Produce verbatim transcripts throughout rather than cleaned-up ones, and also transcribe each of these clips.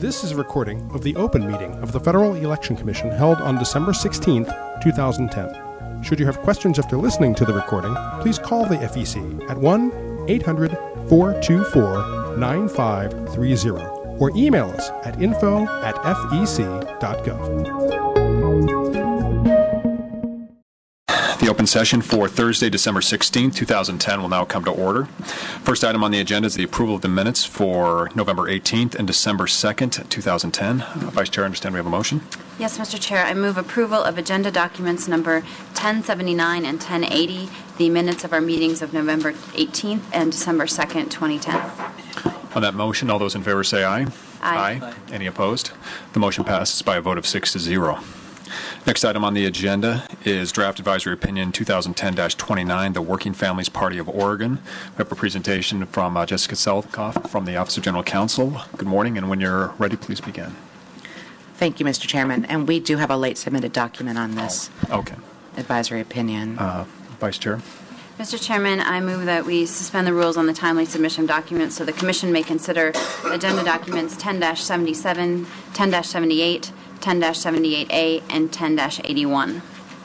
This is a recording of the open meeting of the Federal Election Commission held on December sixteenth, two thousand ten. Should you have questions after listening to the recording, please call the F E C at one eight hundred, four two four, nine five three zero or email us at info at f e c dot gov. The open session for Thursday, December sixteenth, two thousand ten will now come to order. First item on the agenda is the approval of the minutes for November eighteenth and December second, two thousand ten. Uh, Vice Chair, I understand we have a motion. Yes, Mister Chair. I move approval of agenda documents number ten seventy-nine and ten eighty, the minutes of our meetings of November eighteenth and December second, twenty ten. On that motion, all those in favor say aye. Aye. Aye. Any opposed? The motion passes by a vote of six to zero. Next item on the agenda is Draft Advisory Opinion twenty ten dash twenty-nine, the Working Families Party of Oregon. We have a presentation from uh, Jessica Selkoff from the Office of General Counsel. Good morning, and when you're ready, please begin. Thank you, Mister Chairman. And we do have a late submitted document on this oh, okay. advisory opinion. Uh, Vice Chair. Mister Chairman, I move that we suspend the rules on the timely submission of documents so the Commission may consider agenda documents ten dash seventy-seven, ten dash seventy-eight, ten dash seventy-eight A, and ten dash eighty-one.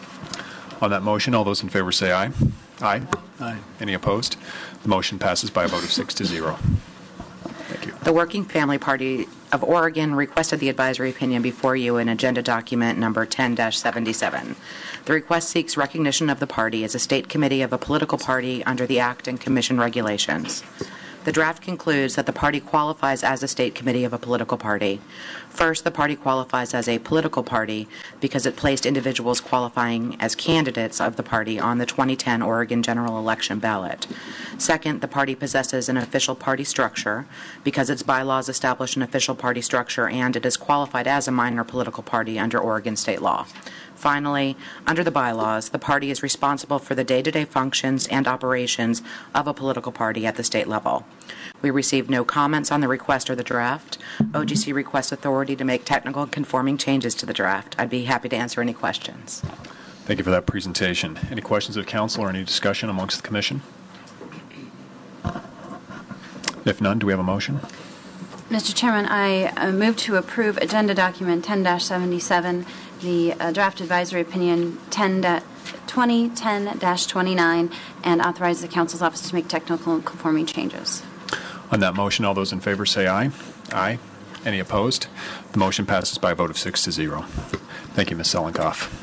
On that motion, all those in favor say aye. Aye. Aye. Any opposed? The motion passes by a vote of six to zero. Thank you. The Working Family Party of Oregon requested the advisory opinion before you in agenda document number ten dash seventy-seven. The request seeks recognition of the party as a state committee of a political party under the Act and Commission regulations. The draft concludes that the party qualifies as a state committee of a political party. First, the party qualifies as a political party because it placed individuals qualifying as candidates of the party on the twenty ten Oregon general election ballot. Second, the party possesses an official party structure because its bylaws establish an official party structure and it is qualified as a minor political party under Oregon state law. Finally, under the bylaws, the party is responsible for the day-to-day functions and operations of a political party at the state level. We received no comments on the request or the draft. O G C requests authority to make technical and conforming changes to the draft. I'd be happy to answer any questions. Thank you for that presentation. Any questions of council or any discussion amongst the Commission? If none, do we have a motion? Mister Chairman, I uh, move to approve agenda document ten dash seventy-seven, the uh, draft advisory opinion twenty ten dash twenty-nine, and authorize the Council's office to make technical and conforming changes. On that motion, all those in favor say aye. Aye. Any opposed? The motion passes by a vote of six to zero. Thank you, Miz Sellenkoff.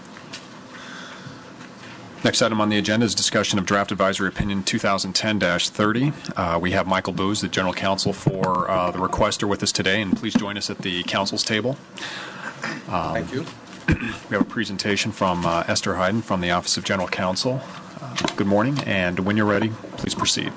Next item on the agenda is discussion of Draft Advisory Opinion twenty ten dash thirty. Uh, we have Michael Booz, the General Counsel for uh, the requester, with us today, and please join us at the Council's table. Um, Thank you. We have a presentation from uh, Esther Hayden from the Office of General Counsel. Uh, good morning, and when you're ready, please proceed.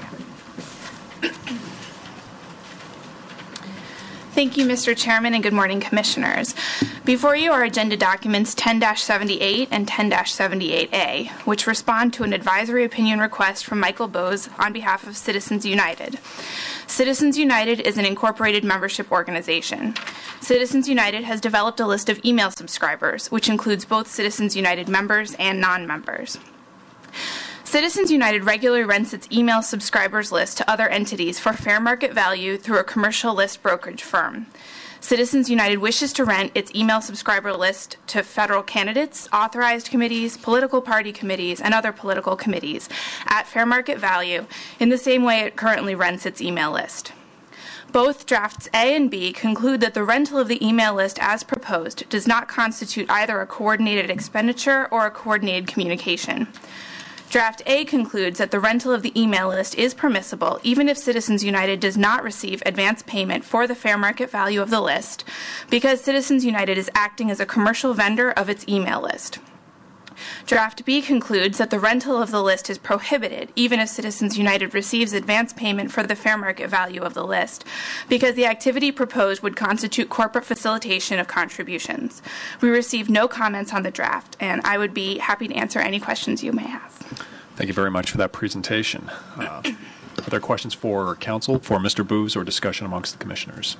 Thank you, Mister Chairman, and good morning, Commissioners. Before you are agenda documents ten dash seventy-eight and ten dash seventy-eight A, which respond to an advisory opinion request from Michael Booz on behalf of Citizens United. Citizens United is an incorporated membership organization. Citizens United has developed a list of email subscribers, which includes both Citizens United members and non-members. Citizens United regularly rents its email subscribers list to other entities for fair market value through a commercial list brokerage firm. Citizens United wishes to rent its email subscriber list to federal candidates, authorized committees, political party committees, and other political committees at fair market value in the same way it currently rents its email list. Both drafts A and B conclude that the rental of the email list as proposed does not constitute either a coordinated expenditure or a coordinated communication. Draft A concludes that the rental of the email list is permissible even if Citizens United does not receive advance payment for the fair market value of the list because Citizens United is acting as a commercial vendor of its email list. Draft B concludes that the rental of the list is prohibited even if Citizens United receives advance payment for the fair market value of the list because the activity proposed would constitute corporate facilitation of contributions. We received no comments on the draft, and I would be happy to answer any questions you may have. Thank you very much for that presentation. Uh, are there questions for council, for Mister Booz, or discussion amongst the commissioners?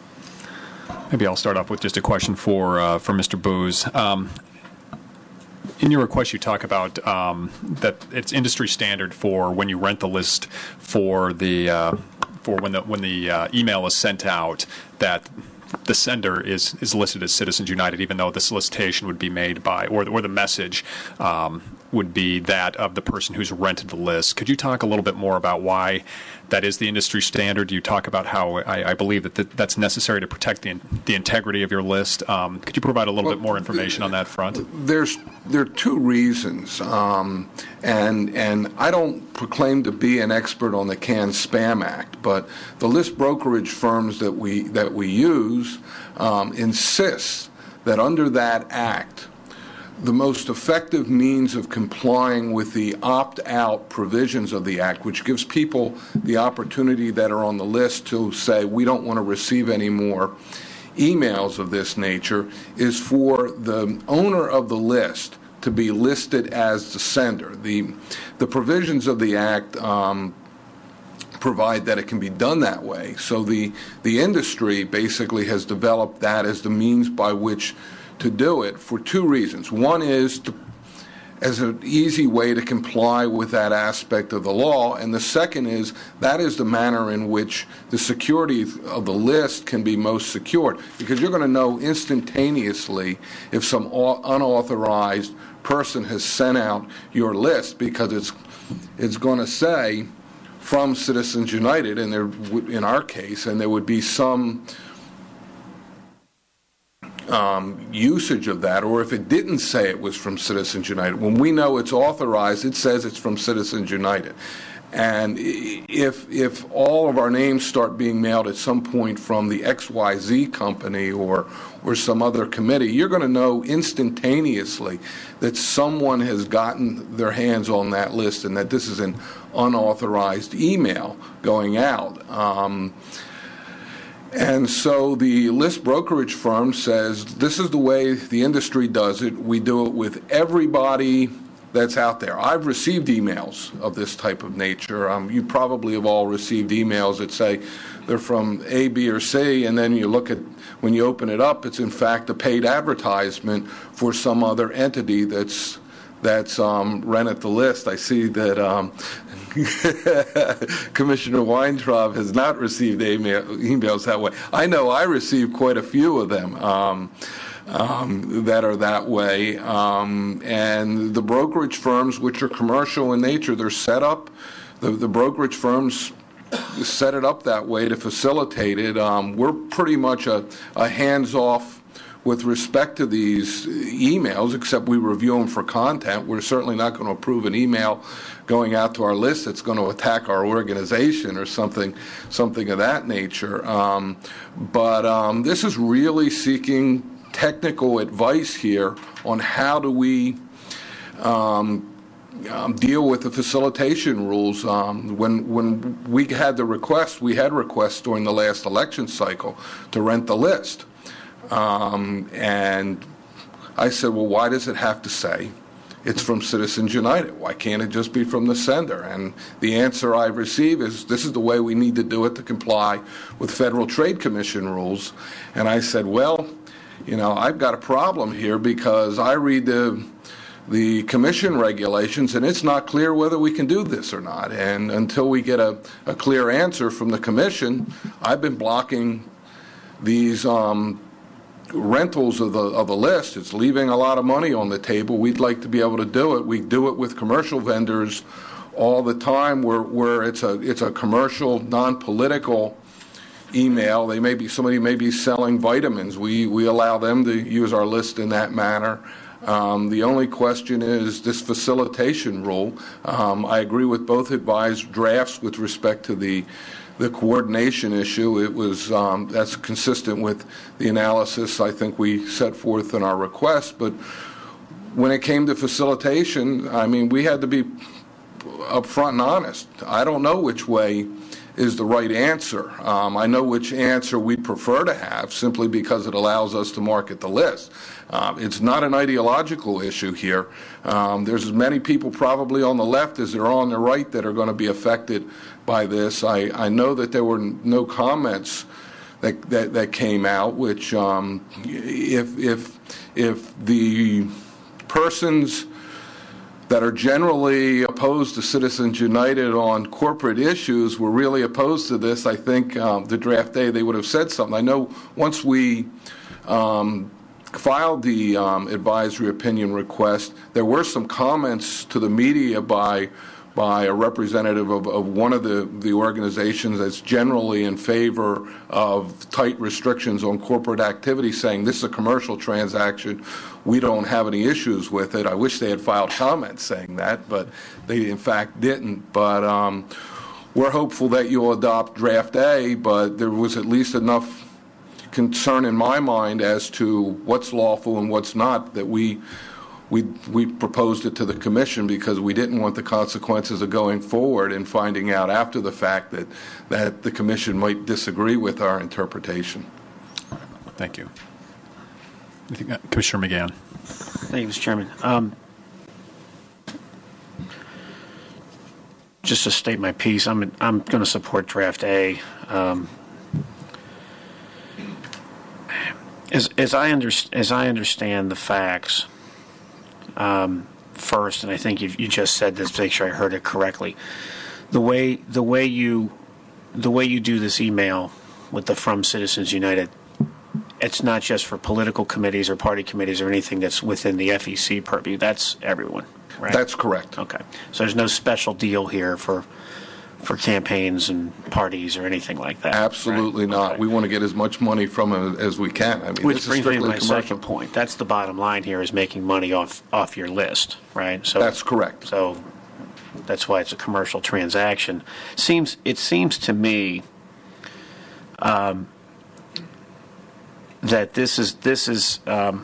Maybe I'll start off with just a question for uh, for Mister Booz. Um, In your request, you talk about um, that it's industry standard for when you rent the list for the uh, for when the when the uh, email is sent out that the sender is, is listed as Citizens United, even though the solicitation would be made by, or, or the message um, would be that of the person who's rented the list. Could you talk a little bit more about why that is the industry standard? You talk about how I, I believe that th- that's necessary to protect the, the integrity of your list. Um, could you provide a little well, bit more information on that front? There's there are two reasons, um, and and I don't proclaim to be an expert on the CAN-SPAM Act, but the list brokerage firms that we that we use um, insist that under that act, the most effective means of complying with the opt-out provisions of the Act, which gives people the opportunity that are on the list to say, we don't want to receive any more emails of this nature, is for the owner of the list to be listed as the sender. The, the provisions of the Act um, provide that it can be done that way. So the, the industry basically has developed that as the means by which to do it for two reasons. One is to, as an easy way to comply with that aspect of the law, and the second is that is the manner in which the security of the list can be most secured, because you're going to know instantaneously if some unauthorized person has sent out your list, because it's it's going to say from Citizens United, and there in our case, and there would be some Um, usage of that, or if it didn't say it was from Citizens United. When we know it's authorized, it says it's from Citizens United. And if if all of our names start being mailed at some point from the X Y Z company or or some other committee, you're going to know instantaneously that someone has gotten their hands on that list and that this is an unauthorized email going out. Um, And so the list brokerage firm says, this is the way the industry does it. We do it with everybody that's out there. I've received emails of this type of nature. Um, you probably have all received emails that say they're from A, B, or C, and then you look at, when you open it up, it's in fact a paid advertisement for some other entity that's that's um, rented the list. I see that um, Commissioner Weintraub has not received email, emails that way. I know I received quite a few of them um, um, that are that way. Um, and the brokerage firms, which are commercial in nature, they're set up, the, the brokerage firms set it up that way to facilitate it. Um, we're pretty much a, a hands-off with respect to these emails, except we review them for content. We're certainly not going to approve an email going out to our list that's going to attack our organization or something something of that nature. Um, but um, this is really seeking technical advice here on how do we um, um, deal with the facilitation rules. Um, when, when we had the request, we had requests during the last election cycle to rent the list. Um, and I said, well, why does it have to say it's from Citizens United? Why can't it just be from the sender? And the answer I received is, this is the way we need to do it to comply with Federal Trade Commission rules. And I said, well, you know, I've got a problem here because I read the the commission regulations, and it's not clear whether we can do this or not. And until we get a, a clear answer from the commission, I've been blocking these um, rentals of the of the list. It's leaving a lot of money on the table. We'd like to be able to do it. We do it with commercial vendors all the time, where where it's a it's a commercial, non-political email. They may be somebody may be selling vitamins. We we allow them to use our list in that manner. Um, the only question is this facilitation rule. Um, I agree with both advised drafts with respect to the the coordination issue. It was um, that's consistent with the analysis I think we set forth in our request. But when it came to facilitation, I mean, we had to be upfront and honest. I don't know which way is the right answer. Um, I know which answer we prefer to have, simply because it allows us to market the list. Uh, it's not an ideological issue here. Um, there's as many people probably on the left as there are on the right that are going to be affected by this. I, I know that there were no comments that that, that came out, which um, if if if the persons that are generally opposed to Citizens United on corporate issues were really opposed to this, I think um, the draft A, they would have said something. I know once we um, filed the um, advisory opinion request, there were some comments to the media by by a representative of, of one of the, the organizations that's generally in favor of tight restrictions on corporate activity, saying this is a commercial transaction. We don't have any issues with it. I wish they had filed comments saying that, but they in fact didn't. But um, we're hopeful that you'll adopt draft A, but there was at least enough concern in my mind as to what's lawful and what's not that we We we proposed it to the commission because we didn't want the consequences of going forward and finding out after the fact that, that the commission might disagree with our interpretation. Thank you. Commissioner McGann. Thank you, Mister Chairman. Um, just to state my piece, I'm I'm going to support draft A. Um, as as I under, as I understand the facts. Um, first, and I think you, you just said this to make sure I heard it correctly. The way the way you the way you do this email with the From Citizens United, it's not just for political committees or party committees or anything that's within the F E C purview. That's everyone, right? That's correct. Okay, so there's no special deal here for for campaigns and parties or anything like that. Absolutely right? not. Okay. We want to get as much money from it as we can. I mean, Which this brings is me to strictly my commercial. second point. That's the bottom line here, is making money off off your list, right? So That's correct. So that's why it's a commercial transaction. Seems it seems to me um, that this is this is um,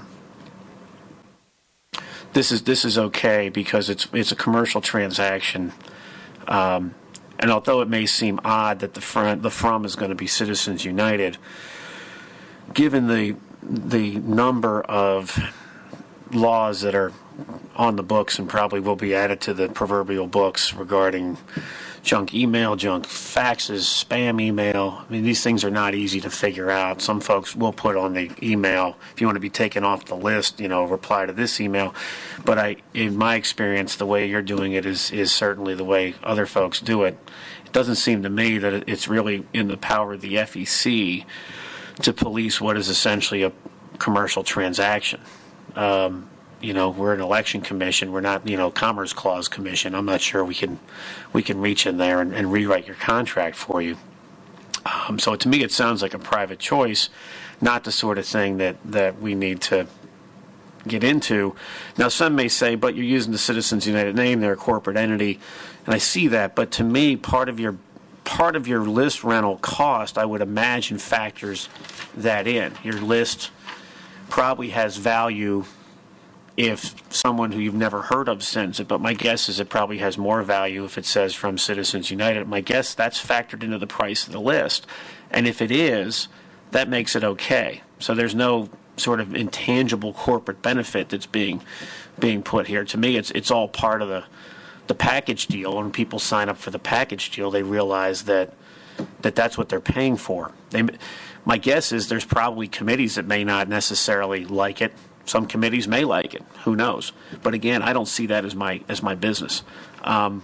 this is this is okay because it's it's a commercial transaction. Um, And although it may seem odd that the front, the From is going to be Citizens United, given the the number of laws that are on the books and probably will be added to the proverbial books regarding junk email, junk faxes, spam email. I mean, these things are not easy to figure out. Some folks will put on the email, if you want to be taken off the list, you know, reply to this email. But I, in my experience, the way you're doing it is, is certainly the way other folks do it. It doesn't seem to me that it's really in the power of the F E C to police what is essentially a commercial transaction. Um, You know, we're an election commission. We're not, you know, Commerce Clause Commission. I'm not sure we can we can reach in there and, and rewrite your contract for you. Um, so to me, it sounds like a private choice, not the sort of thing that, that we need to get into. Now, some may say, but you're using the Citizens United name. They're a corporate entity, and I see that. But to me, part of your part of your list rental cost, I would imagine, factors that in. Your list probably has value if someone who you've never heard of sends it, but my guess is it probably has more value if it says From Citizens United. My guess that's factored into the price of the list. And if it is, that makes it okay. So there's no sort of intangible corporate benefit that's being being put here. To me, it's it's all part of the the package deal. When people sign up for the package deal, they realize that that that's what they're paying for. They, my guess is there's probably committees that may not necessarily like it. Some committees may like it. Who knows? But again, I don't see that as my as my business. Um,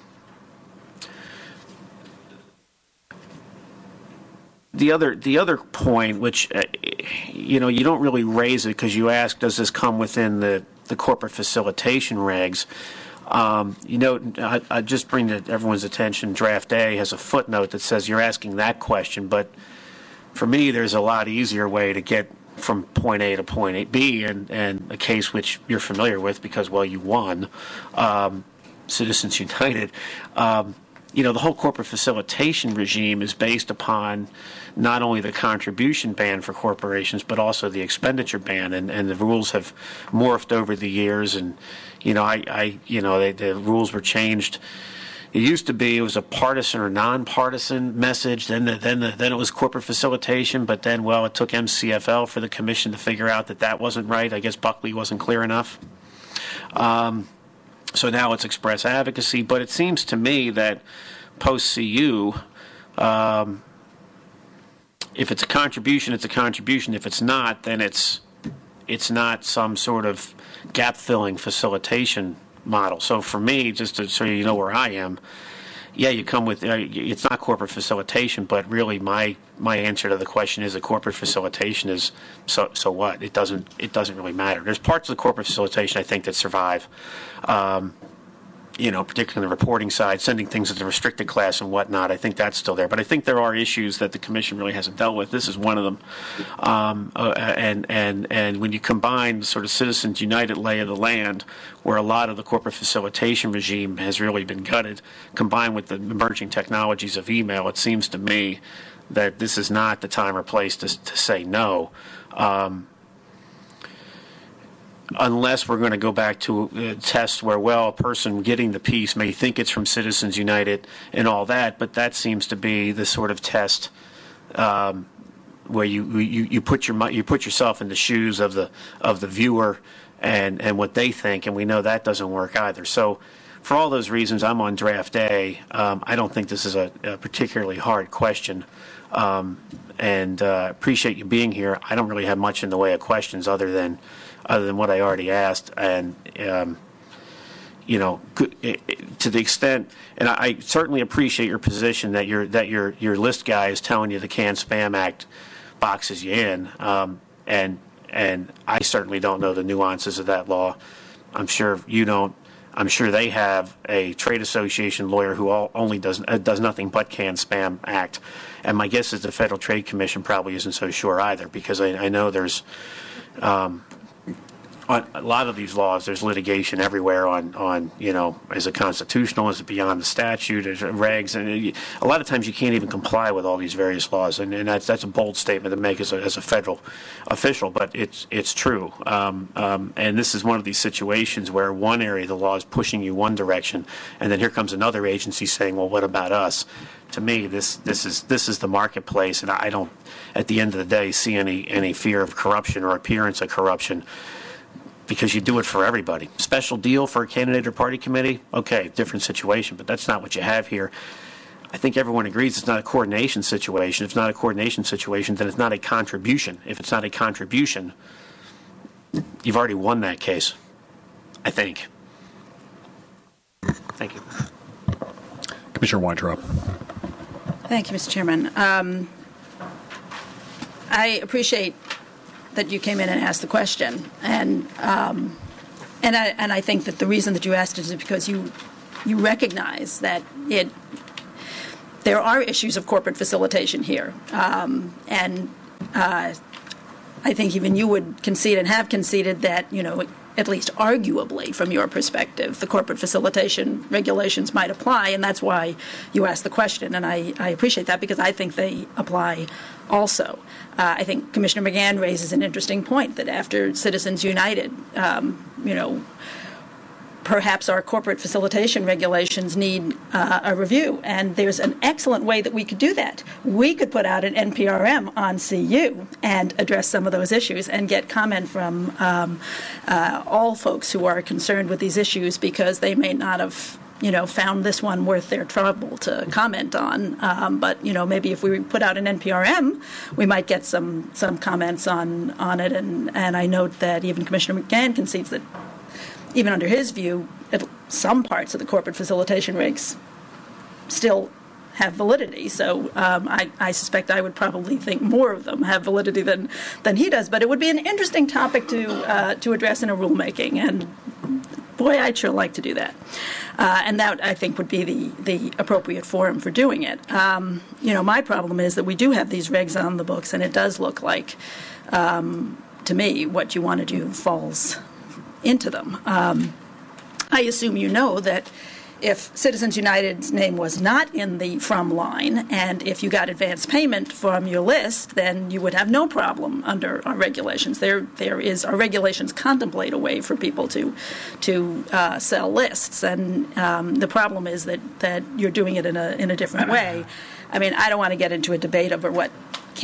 the other the other point, which uh, you know, you don't really raise it because you ask, does this come within the the corporate facilitation regs? Um, you know, I, I just bring to everyone's attention, Draft A has a footnote that says you're asking that question, but for me, there's a lot easier way to get from point A to point B, and, and a case which you're familiar with because, well, you won, um, Citizens United. Um, you know, the whole corporate facilitation regime is based upon not only the contribution ban for corporations, but also the expenditure ban, and, and the rules have morphed over the years, and, you know, I, I you know, they, the rules were changed. It used to be it was a partisan or nonpartisan message. Then, the, then, the, then it was corporate facilitation. But then, well, it took M C F L for the commission to figure out that that wasn't right. I guess Buckley wasn't clear enough. Um, so now it's express advocacy. But it seems to me that post C U, um, if it's a contribution, it's a contribution. If it's not, then it's it's not some sort of gap filling facilitation model. So for me, just to, so you know where I am, yeah, you come with, uh, it's not corporate facilitation, but really my my answer to the question is that corporate facilitation is, so so what? It doesn't it doesn't really matter. There's parts of the corporate facilitation I think that survive, um, you know, particularly on the reporting side, sending things to the restricted class and whatnot. I think that's still there. But I think there are issues that the Commission really hasn't dealt with. This is one of them. Um, uh, and, and, and when you combine the sort of Citizens United lay of the land, where a lot of the corporate facilitation regime has really been gutted, combined with the emerging technologies of email, it seems to me that this is not the time or place to, to say no. Um, unless we're going to go back to a test where, well, a person getting the piece may think it's from Citizens United and all that, but that seems to be the sort of test um, where you, you you put your you put yourself in the shoes of the of the viewer and and what they think, and we know that doesn't work either. So, for all those reasons, I'm on draft A. Um, I don't think this is a, a particularly hard question. Um, and uh, appreciate you being here. I don't really have much in the way of questions other than other than what I already asked, and um, you know, to the extent, and I certainly appreciate your position that your that your your list guy is telling you the Can-Spam Act boxes you in, um, and and I certainly don't know the nuances of that law. I'm sure you don't. I'm sure they have a trade association lawyer who all, only does uh, does nothing but Can-Spam Act, and my guess is the Federal Trade Commission probably isn't so sure either, because I, I know there's um, on a lot of these laws there's litigation everywhere on on you know, is it constitutional, is it beyond the statute, is it regs, and a lot of times you can't even comply with all these various laws, and, and that's that's a bold statement to make as a, as a federal official, but it's it's true. Um, um, and this is one of these situations where one area of the law is pushing you one direction, and then here comes another agency saying, well, what about us? To me, this this is this is the marketplace, and I don't, at the end of the day, see any any fear of corruption or appearance of corruption, because you do it for everybody. Special deal for a candidate or party committee, okay, different situation, but that's not what you have here. I think everyone agrees it's not a coordination situation. If it's not a coordination situation, then it's not a contribution. If it's not a contribution, you've already won that case, I think. Thank you. Commissioner Weintraub. Thank you, Mister Chairman. Um, I appreciate that you came in and asked the question, and um, and I and I think that the reason that you asked it is because you you recognize that it there are issues of corporate facilitation here, um, and uh, I think even you would concede and have conceded that, you know, at least arguably from your perspective, the corporate facilitation regulations might apply, and that's why you asked the question, and I, I appreciate that because I think they apply also. Uh, I think Commissioner McGann raises an interesting point that after Citizens United, um, you know, perhaps our corporate facilitation regulations need uh, a review, and there's an excellent way that we could do that. We could put out an N P R M on C U and address some of those issues and get comment from um, uh, all folks who are concerned with these issues, because they may not have, you know, found this one worth their trouble to comment on. Um, but, you know, maybe if we put out an N P R M, we might get some some comments on, on it. And, and I note that even Commissioner McGann concedes that even under his view, it, some parts of the corporate facilitation regs still have validity. So um, I, I suspect I would probably think more of them have validity than, than he does. But it would be an interesting topic to uh, to address in a rulemaking, and boy, I'd sure like to do that. Uh, and that, I think, would be the, the appropriate forum for doing it. Um, you know, my problem is that we do have these regs on the books, and it does look like, um, to me, what you want to do falls into them. Um, I assume you know that if Citizens United's name was not in the from line, and if you got advance payment from your list, then you would have no problem under our regulations. There, there is our regulations contemplate a way for people to, to uh, sell lists, and um, the problem is that, that you're doing it in a in a different way. I mean, I don't want to get into a debate over what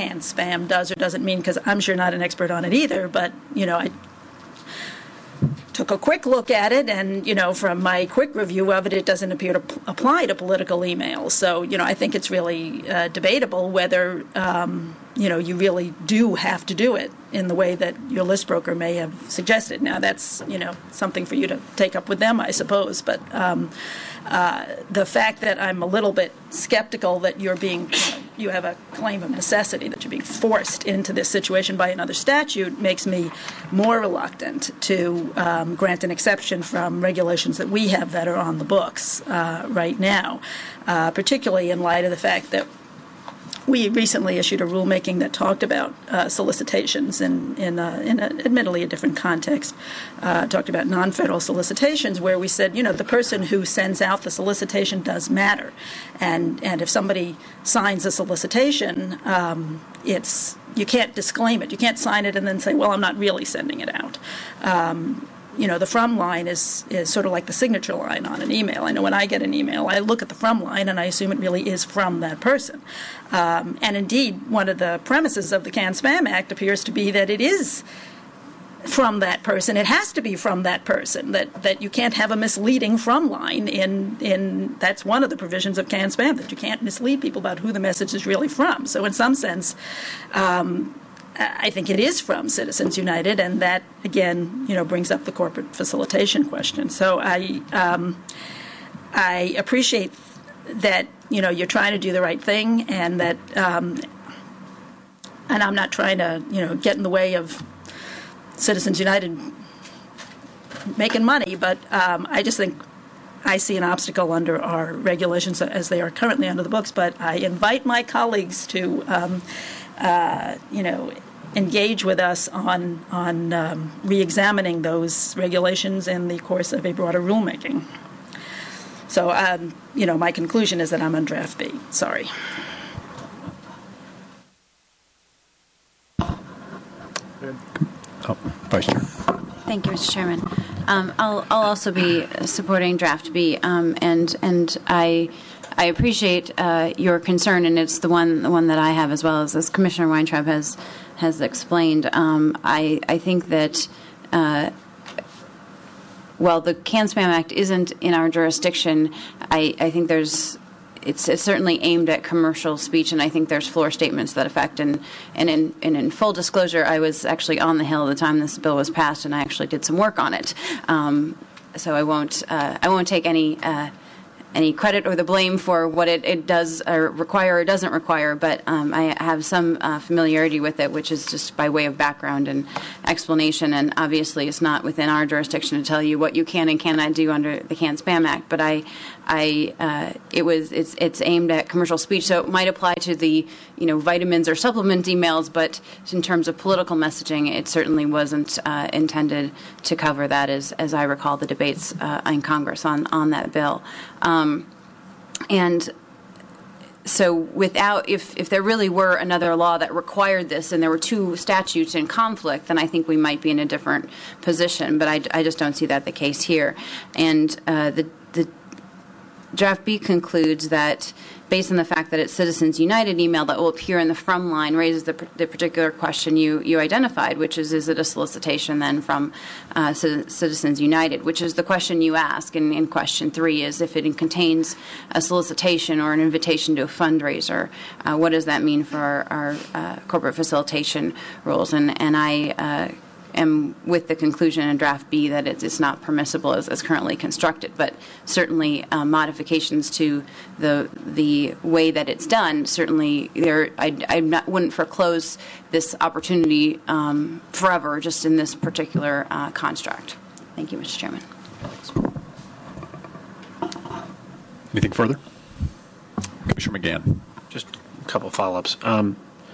Can-Spam does or doesn't mean, because I'm sure not an expert on it either. But you know, I. took a quick look at it, and, you know, from my quick review of it, it doesn't appear to p- apply to political emails. So, you know, I think it's really uh, debatable whether, um, you know, you really do have to do it in the way that your list broker may have suggested. Now, that's, you know, something for you to take up with them, I suppose. But um, uh, the fact that I'm a little bit skeptical that you're being, you know, you have a claim of necessity, that you're being forced into this situation by another statute, makes me more reluctant to um, grant an exception from regulations that we have that are on the books uh, right now, uh, particularly in light of the fact that we recently issued a rulemaking that talked about uh, solicitations in in, a, in a, admittedly a different context, uh, talked about non-federal solicitations, where we said, you know, the person who sends out the solicitation does matter. And and if somebody signs a solicitation, um, it's you can't disclaim it. You can't sign it and then say, well, I'm not really sending it out. Um, You know, the from line is, is sort of like the signature line on an email. I know when I get an email, I look at the from line and I assume it really is from that person. Um, and indeed, one of the premises of the Can-Spam Act appears to be that it is from that person. It has to be from that person, that, that you can't have a misleading from line in, in that's one of the provisions of Can-Spam, that you can't mislead people about who the message is really from. So in some sense, um, I think it is from Citizens United, and that, again, you know, brings up the corporate facilitation question. So I, um, I appreciate that, you know, you're trying to do the right thing, and that, um, and I'm not trying to, you know, get in the way of Citizens United making money, but um, I just think I see an obstacle under our regulations as they are currently under the books. But I invite my colleagues to, um, uh, you know, engage with us on on um, re-examining those regulations in the course of a broader rulemaking. So, um, you know, my conclusion is that I'm on draft B. Sorry. Oh, Vice Chair. Thank you, Mister Chairman. Um, I'll, I'll also be supporting draft B, um, and and I. I appreciate uh, your concern, and it's the one the one that I have as well, as, as Commissioner Weintraub has has explained. Um, I I think that uh, while the Can-Spam Act isn't in our jurisdiction, I, I think there's it's, it's certainly aimed at commercial speech, and I think there's floor statements that affect. And and in and in full disclosure, I was actually on the Hill at the time this bill was passed, and I actually did some work on it. Um, so I won't uh, I won't take any. Uh, any credit or the blame for what it, it does or require or doesn't require, but um, I have some uh, familiarity with it, which is just by way of background and explanation. And obviously, it's not within our jurisdiction to tell you what you can and cannot do under the Can-Spam Act. But I, I, uh, it was it's it's aimed at commercial speech, so it might apply to the you know vitamins or supplement emails. But in terms of political messaging, it certainly wasn't uh, intended to cover that, as as I recall the debates uh, in Congress on on that bill. Um, and so without, if, if there really were another law that required this and there were two statutes in conflict, then I think we might be in a different position. But I, I just don't see that the case here. And uh, the, the draft B concludes that based on the fact that it's Citizens United email that will appear in the from line raises the, the particular question you, you identified, which is, is it a solicitation then from uh, Citizens United, which is the question you ask in, in question three, is if it contains a solicitation or an invitation to a fundraiser, uh, what does that mean for our, our uh, corporate facilitation rules? And, and I uh, am with the conclusion in draft B that it's, it's not permissible as, as currently constructed, but certainly uh, modifications to the the way that it's done, certainly there I, I not, wouldn't foreclose this opportunity um, forever just in this particular uh, construct. Thank you, Mister Chairman. Anything further? Commissioner McGann. Just a couple follow-ups. Um,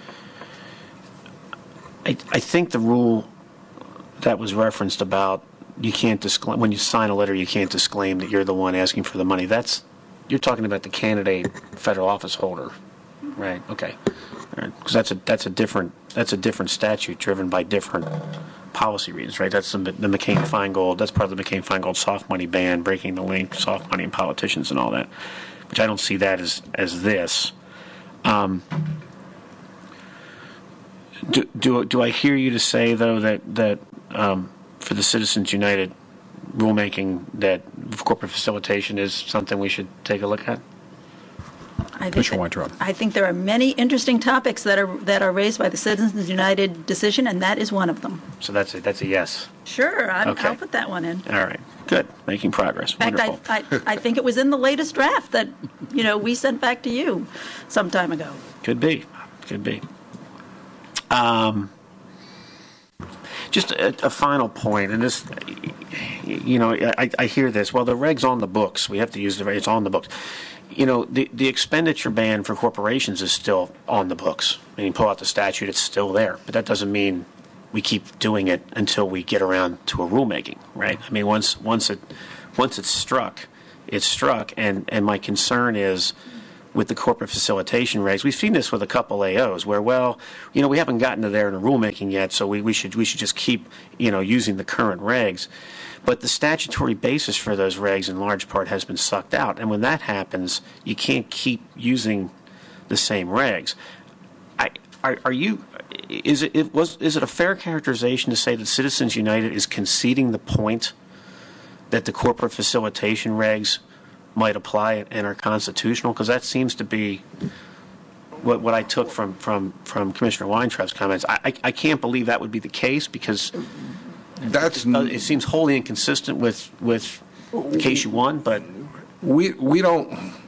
I, I think the rule that was referenced about you can't disclaim, when you sign a letter, you can't disclaim that you're the one asking for the money. That's, you're talking about the candidate federal office holder, right? Okay, because right. that's a that's a different that's a different statute driven by different policy reasons, right? That's the, the McCain-Feingold. That's part of the McCain-Feingold soft money ban, breaking the link, soft money and politicians and all that. Which I don't see that as as this. Um, do do do I hear you to say though that that um, for the Citizens United rulemaking that corporate facilitation is something we should take a look at? I think, Commissioner Weintraub. I think there are many interesting topics that are that are raised by the Citizens United decision, and that is one of them. So that's a, that's a yes. Sure, I'm, Okay. I'll put that one in. All right. Good. Making progress. In fact, Wonderful. I, I, I think it was in the latest draft that, you know, we sent back to you some time ago. Could be. Could be. Um, just a, a final point, and this, you know, I, I hear this. Well, the reg's on the books. We have to use the reg. It's on the books. You know, the, the expenditure ban for corporations is still on the books. I mean, pull out the statute, it's still there. But that doesn't mean we keep doing it until we get around to a rulemaking, right? I mean, once once it once it's struck, it's struck. And, and my concern is with the corporate facilitation regs. We've seen this with a couple A Os where, well, you know, we haven't gotten to there in a rulemaking yet, so we, we should we should just keep, you know, using the current regs. But the statutory basis for those regs in large part has been sucked out. And when that happens, you can't keep using the same regs. I, are, are you, is it, it was, is it a fair characterization to say that Citizens United is conceding the point that the corporate facilitation regs might apply and are constitutional? Because that seems to be what, what I took from, from, from Commissioner Weintraub's comments. I, I, I can't believe that would be the case because That's it seems wholly inconsistent with with the case you won, but we we don't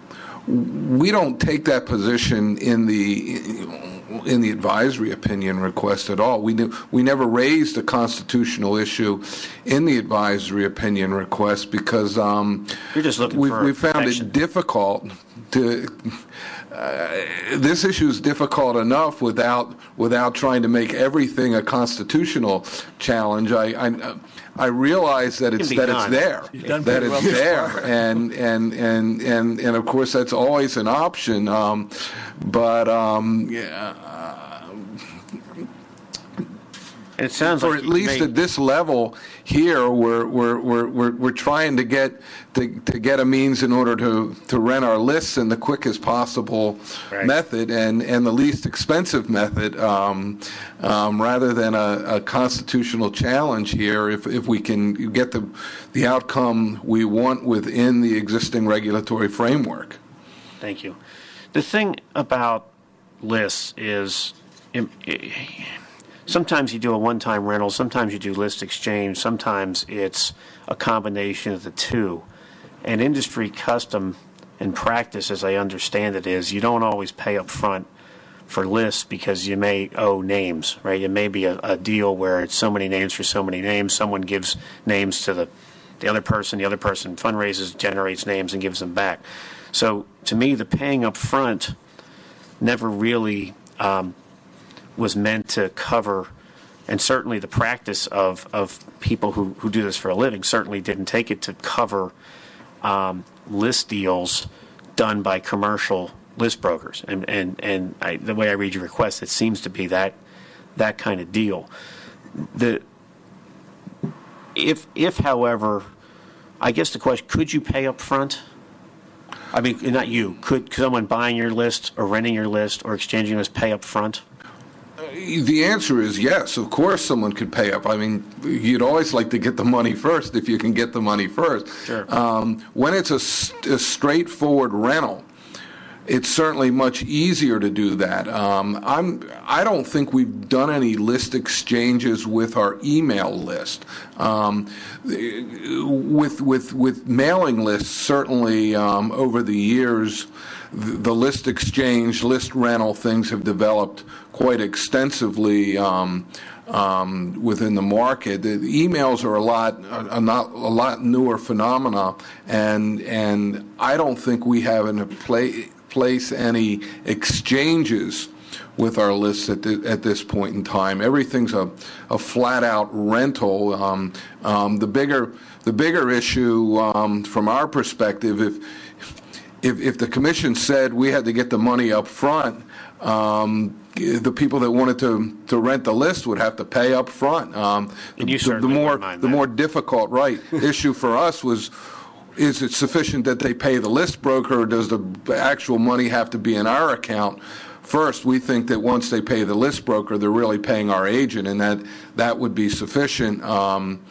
we don't take that position in the in the advisory opinion request at all. We knew, we never raised a constitutional issue in the advisory opinion request because um, you're just looking we, for we found protection. it difficult to. Uh, this issue is difficult enough without without trying to make everything a constitutional challenge. I I, I realize that it's that it's there, that it's there, and and and and and of course that's always an option. Um, but um, yeah, it sounds for like at least may, at this level here, we're we're we're we're, we're trying to get to, to get a means in order to, to rent our lists in the quickest possible right. method and, and the least expensive method, um, um, rather than a, a constitutional challenge here. If if we can get the the outcome we want within the existing regulatory framework. Thank you. The thing about lists is. It, it, Sometimes you do a one-time rental, sometimes you do list exchange, sometimes it's a combination of the two. And industry custom and practice, as I understand it, is you don't always pay up front for lists because you may owe names, right? It may be a, a deal where it's so many names for so many names. Someone gives names to the, the other person, the other person fundraises, generates names, and gives them back. So to me, the paying up front never really um, was meant to cover, and certainly the practice of, of people who, who do this for a living certainly didn't take it to cover um, list deals done by commercial list brokers. And and, and I, the way I read your request, it seems to be that that kind of deal. The if if however, I guess the question, could you pay up front? I mean, not you. Could someone buying your list or renting your list or exchanging your list pay up front? The answer is yes. Of course someone could pay up. I mean, you'd always like to get the money first if you can get the money first. Sure. Um, when it's a, a straightforward rental, it's certainly much easier to do that. Um, I'm, I don't think we've done any list exchanges with our email list. Um, with, with, with mailing lists, certainly um, over the years, the, the list exchange, list rental things have developed quite extensively um, um, within the market. The emails are a lot, a, not, a lot newer phenomena, and and I don't think we have in a play, place any exchanges with our lists at, the, at this point in time. Everything's a, a flat-out rental. Um, um, the bigger the bigger issue um, from our perspective, if, if if the commission said we had to get the money up front, um, the people that wanted to, to rent the list would have to pay up front. Um, and you the, certainly the more wouldn't mind the that. more difficult right issue for us was, is it sufficient that they pay the list broker, or does the actual money have to be in our account? First, we think that once they pay the list broker, they're really paying our agent, and that that would be sufficient. Um,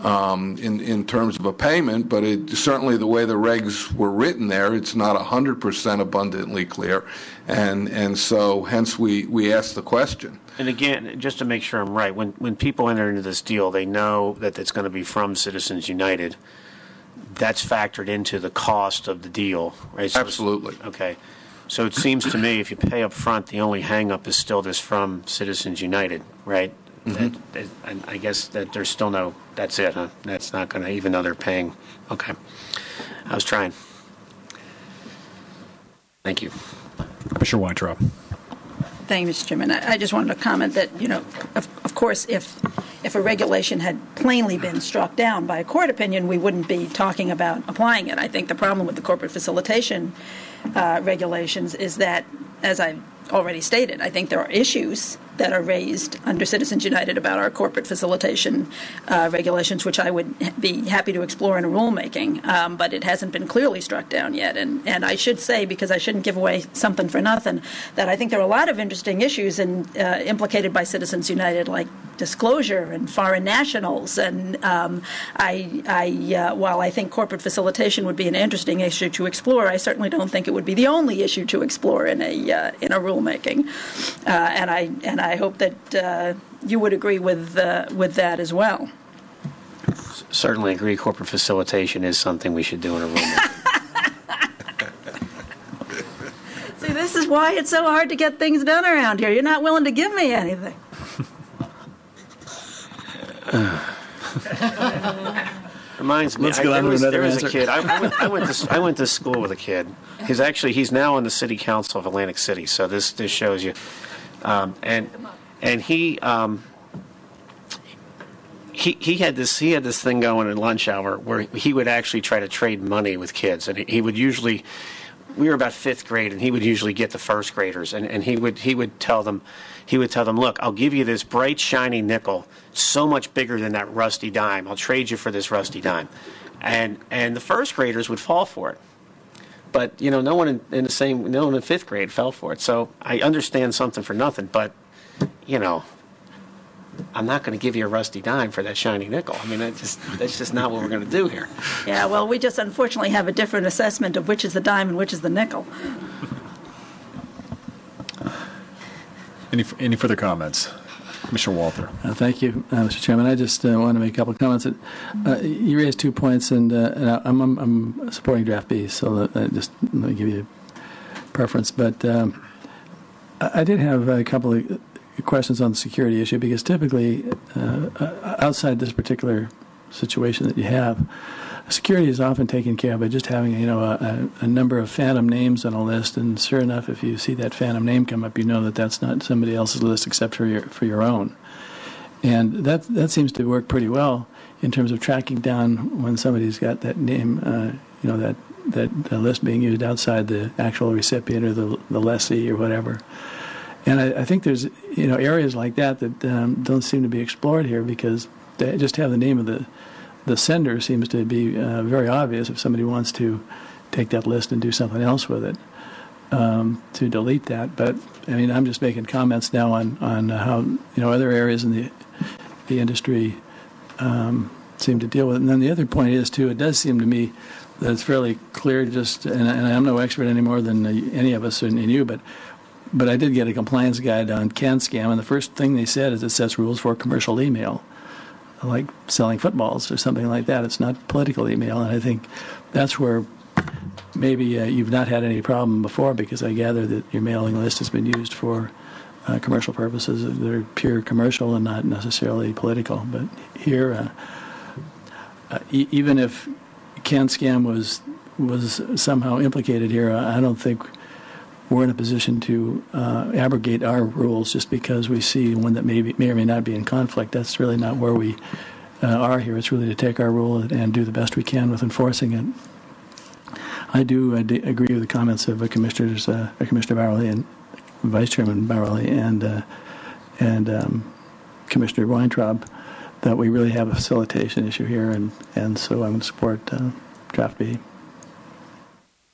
um, in, in terms of a payment, but it, certainly the way the regs were written there, it's not one hundred percent abundantly clear, and and so hence we, we asked the question. And again, just to make sure I'm right, when, when people enter into this deal, they know that it's going to be from Citizens United. That's factored into the cost of the deal, right? So Absolutely. Okay. So it seems to me if you pay up front, the only hang-up is still this from Citizens United, right? Mm-hmm. That, that, and I guess that there's still no, that's it, huh? That's not going to, even though they're paying. Okay. I was trying. Thank you. Commissioner Weintraub. Thank you, Mister Chairman. I, I just wanted to comment that, you know, of, of course, if if a regulation had plainly been struck down by a court opinion, we wouldn't be talking about applying it. I think the problem with the corporate facilitation uh, regulations is that, as I've already stated, I think there are issues that are raised under Citizens United about our corporate facilitation uh, regulations, which I would be happy to explore in a rulemaking, um, but it hasn't been clearly struck down yet. And, and I should say, because I shouldn't give away something for nothing, that I think there are a lot of interesting issues in, uh, implicated by Citizens United, like disclosure and foreign nationals. And um, I, I uh, while I think corporate facilitation would be an interesting issue to explore, I certainly don't think it would be the only issue to explore in a uh, in a rulemaking. Uh, and I and I hope that uh, you would agree with uh, with that as well. Certainly agree. Corporate facilitation is something we should do in a rulemaking. See, this is why it's so hard to get things done around here. You're not willing to give me anything. Reminds me, Let's I, go on there, to was, another there was a answer. kid. I, I, went, I, went to, I went to school with a kid. He's actually he's now on the city council of Atlantic City. So this this shows you, um, and and he um, he he had this he had this thing going in lunch hour where he would actually try to trade money with kids, and he, he would usually. We were about fifth grade, and he would usually get the first graders, and, and he would he would tell them, he would tell them, look, I'll give you this bright shiny nickel, so much bigger than that rusty dime. I'll trade you for this rusty dime, and and the first graders would fall for it, but you know no one in, in the same no one in fifth grade fell for it. So I understand something for nothing, but you know. I'm not going to give you a rusty dime for that shiny nickel. I mean, that's just, that's just not what we're going to do here. Yeah, well, we just unfortunately have a different assessment of which is the dime and which is the nickel. Any any further comments? Commissioner Walther. Uh, thank you, uh, Mister Chairman. I just uh, want to make a couple of comments. Uh, you raised two points, and, uh, and I, I'm, I'm, I'm supporting Draft B, so that, uh, just let me give you a preference. But um, I, I did have a couple of questions on the security issue, because typically uh, outside this particular situation that you have, security is often taken care of by just having you know a, a number of phantom names on a list, and sure enough, if you see that phantom name come up, you know that that's not somebody else's list except for your for your own, and that that seems to work pretty well in terms of tracking down when somebody's got that name, uh, you know that that list being used outside the actual recipient or the the lessee or whatever. And I, I think there's, you know, areas like that that um, don't seem to be explored here, because they just have the name of the the sender seems to be uh, very obvious if somebody wants to take that list and do something else with it, um, to delete that. But I mean, I'm just making comments now on on how you know other areas in the the industry um, seem to deal with it. And then the other point is too, it does seem to me that it's fairly clear. Just and, and I'm no expert any more than any of us and you, but. But I did get a compliance guide on CanScam, and the first thing they said is it sets rules for commercial email, like selling footballs or something like that. It's not political email, and I think that's where maybe uh, you've not had any problem before, because I gather that your mailing list has been used for uh, commercial purposes. They're pure commercial and not necessarily political. But here, uh, uh, e- even if CanScam was was somehow implicated here, I don't think we're in a position to uh, abrogate our rules just because we see one that may, be, may or may not be in conflict. That's really not where we uh, are here. It's really to take our rule and, and do the best we can with enforcing it. I do uh, d- agree with the comments of uh, Commissioners, uh, Commissioner Barrowley and Vice Chairman Barrowley and uh, and um, Commissioner Weintraub that we really have a facilitation issue here, and, and so I'm going to support uh, Draft B.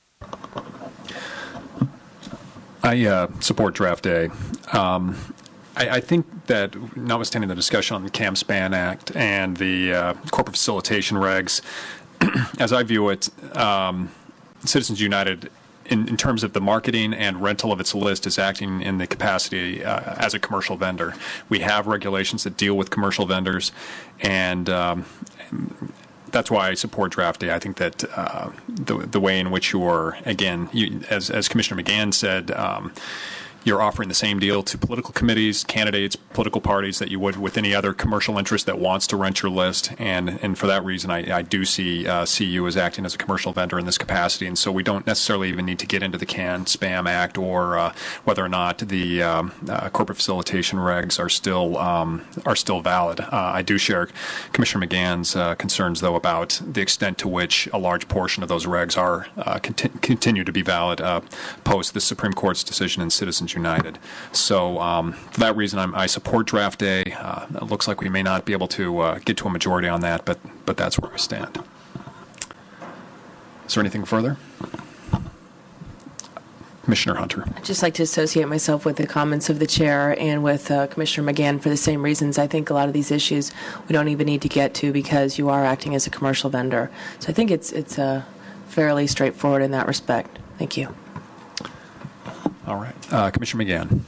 I uh, support Draft A. Um, I, I think that, notwithstanding the discussion on the CAM-SPAN Act and the uh, corporate facilitation regs, as I view it, um, Citizens United, in, in terms of the marketing and rental of its list, is acting in the capacity uh, as a commercial vendor. We have regulations that deal with commercial vendors, and um, that's why I support Draft A. I think that uh, the the way in which you're, again, you, as as Commissioner McGann said, um, you're offering the same deal to political committees, candidates, political parties that you would with any other commercial interest that wants to rent your list. And and for that reason, I, I do see uh, C U as acting as a commercial vendor in this capacity. And so we don't necessarily even need to get into the CAN-SPAM Act or uh, whether or not the um, uh, corporate facilitation regs are still um, are still valid. Uh, I do share Commissioner McGann's uh, concerns, though, about the extent to which a large portion of those regs are uh, conti- continue to be valid uh, post the Supreme Court's decision in Citizens United. So um, for that reason, I'm, I support Draft A. Uh, it looks like we may not be able to uh, get to a majority on that, but but that's where we stand. Is there anything further? Commissioner Hunter. I'd just like to associate myself with the comments of the chair and with uh, Commissioner McGann for the same reasons. I think a lot of these issues we don't even need to get to because you are acting as a commercial vendor. So I think it's it's uh, fairly straightforward in that respect. Thank you. All right. Uh, Commissioner McGann.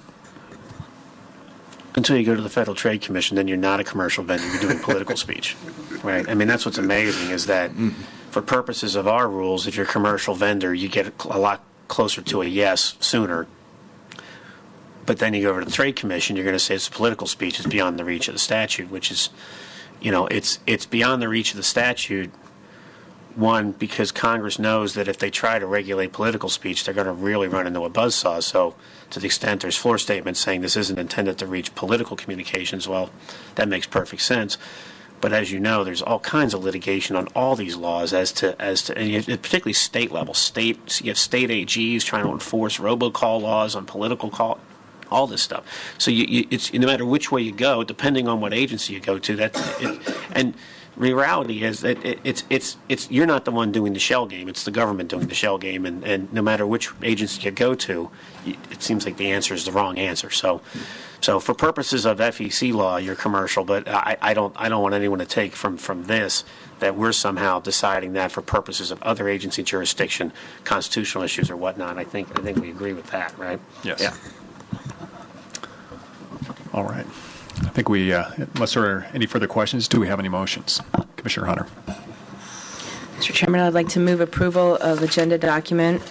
Until you go to the Federal Trade Commission, then you're not a commercial vendor. You're doing political speech, right? I mean, that's what's amazing is that for purposes of our rules, if you're a commercial vendor, you get a lot closer to a yes sooner. But then you go over to the Trade Commission, you're going to say it's political speech. It's beyond the reach of the statute, which is, you know, it's it's beyond the reach of the statute. One, because Congress knows that if they try to regulate political speech, they're going to really run into a buzzsaw. So to the extent there's floor statements saying this isn't intended to reach political communications, well, that makes perfect sense. But as you know, there's all kinds of litigation on all these laws as to, as to, and you have, particularly state level. State, you have state A Gs trying to enforce robocall laws on political call, all this stuff. So you, you, it's no matter which way you go, depending on what agency you go to, that's it, and reality is that it, it's it's it's you're not the one doing the shell game. It's the government doing the shell game, and, and no matter which agency you go to, it seems like the answer is the wrong answer. So, so for purposes of F E C law, you're commercial, but I, I don't I don't want anyone to take from from this that we're somehow deciding that for purposes of other agency jurisdiction, constitutional issues or whatnot. I think I think we agree with that, right? Yes. Yeah. All right. I think we, uh, unless there are any further questions, do we have any motions? Commissioner Hunter. Mister Chairman, I'd like to move approval of agenda document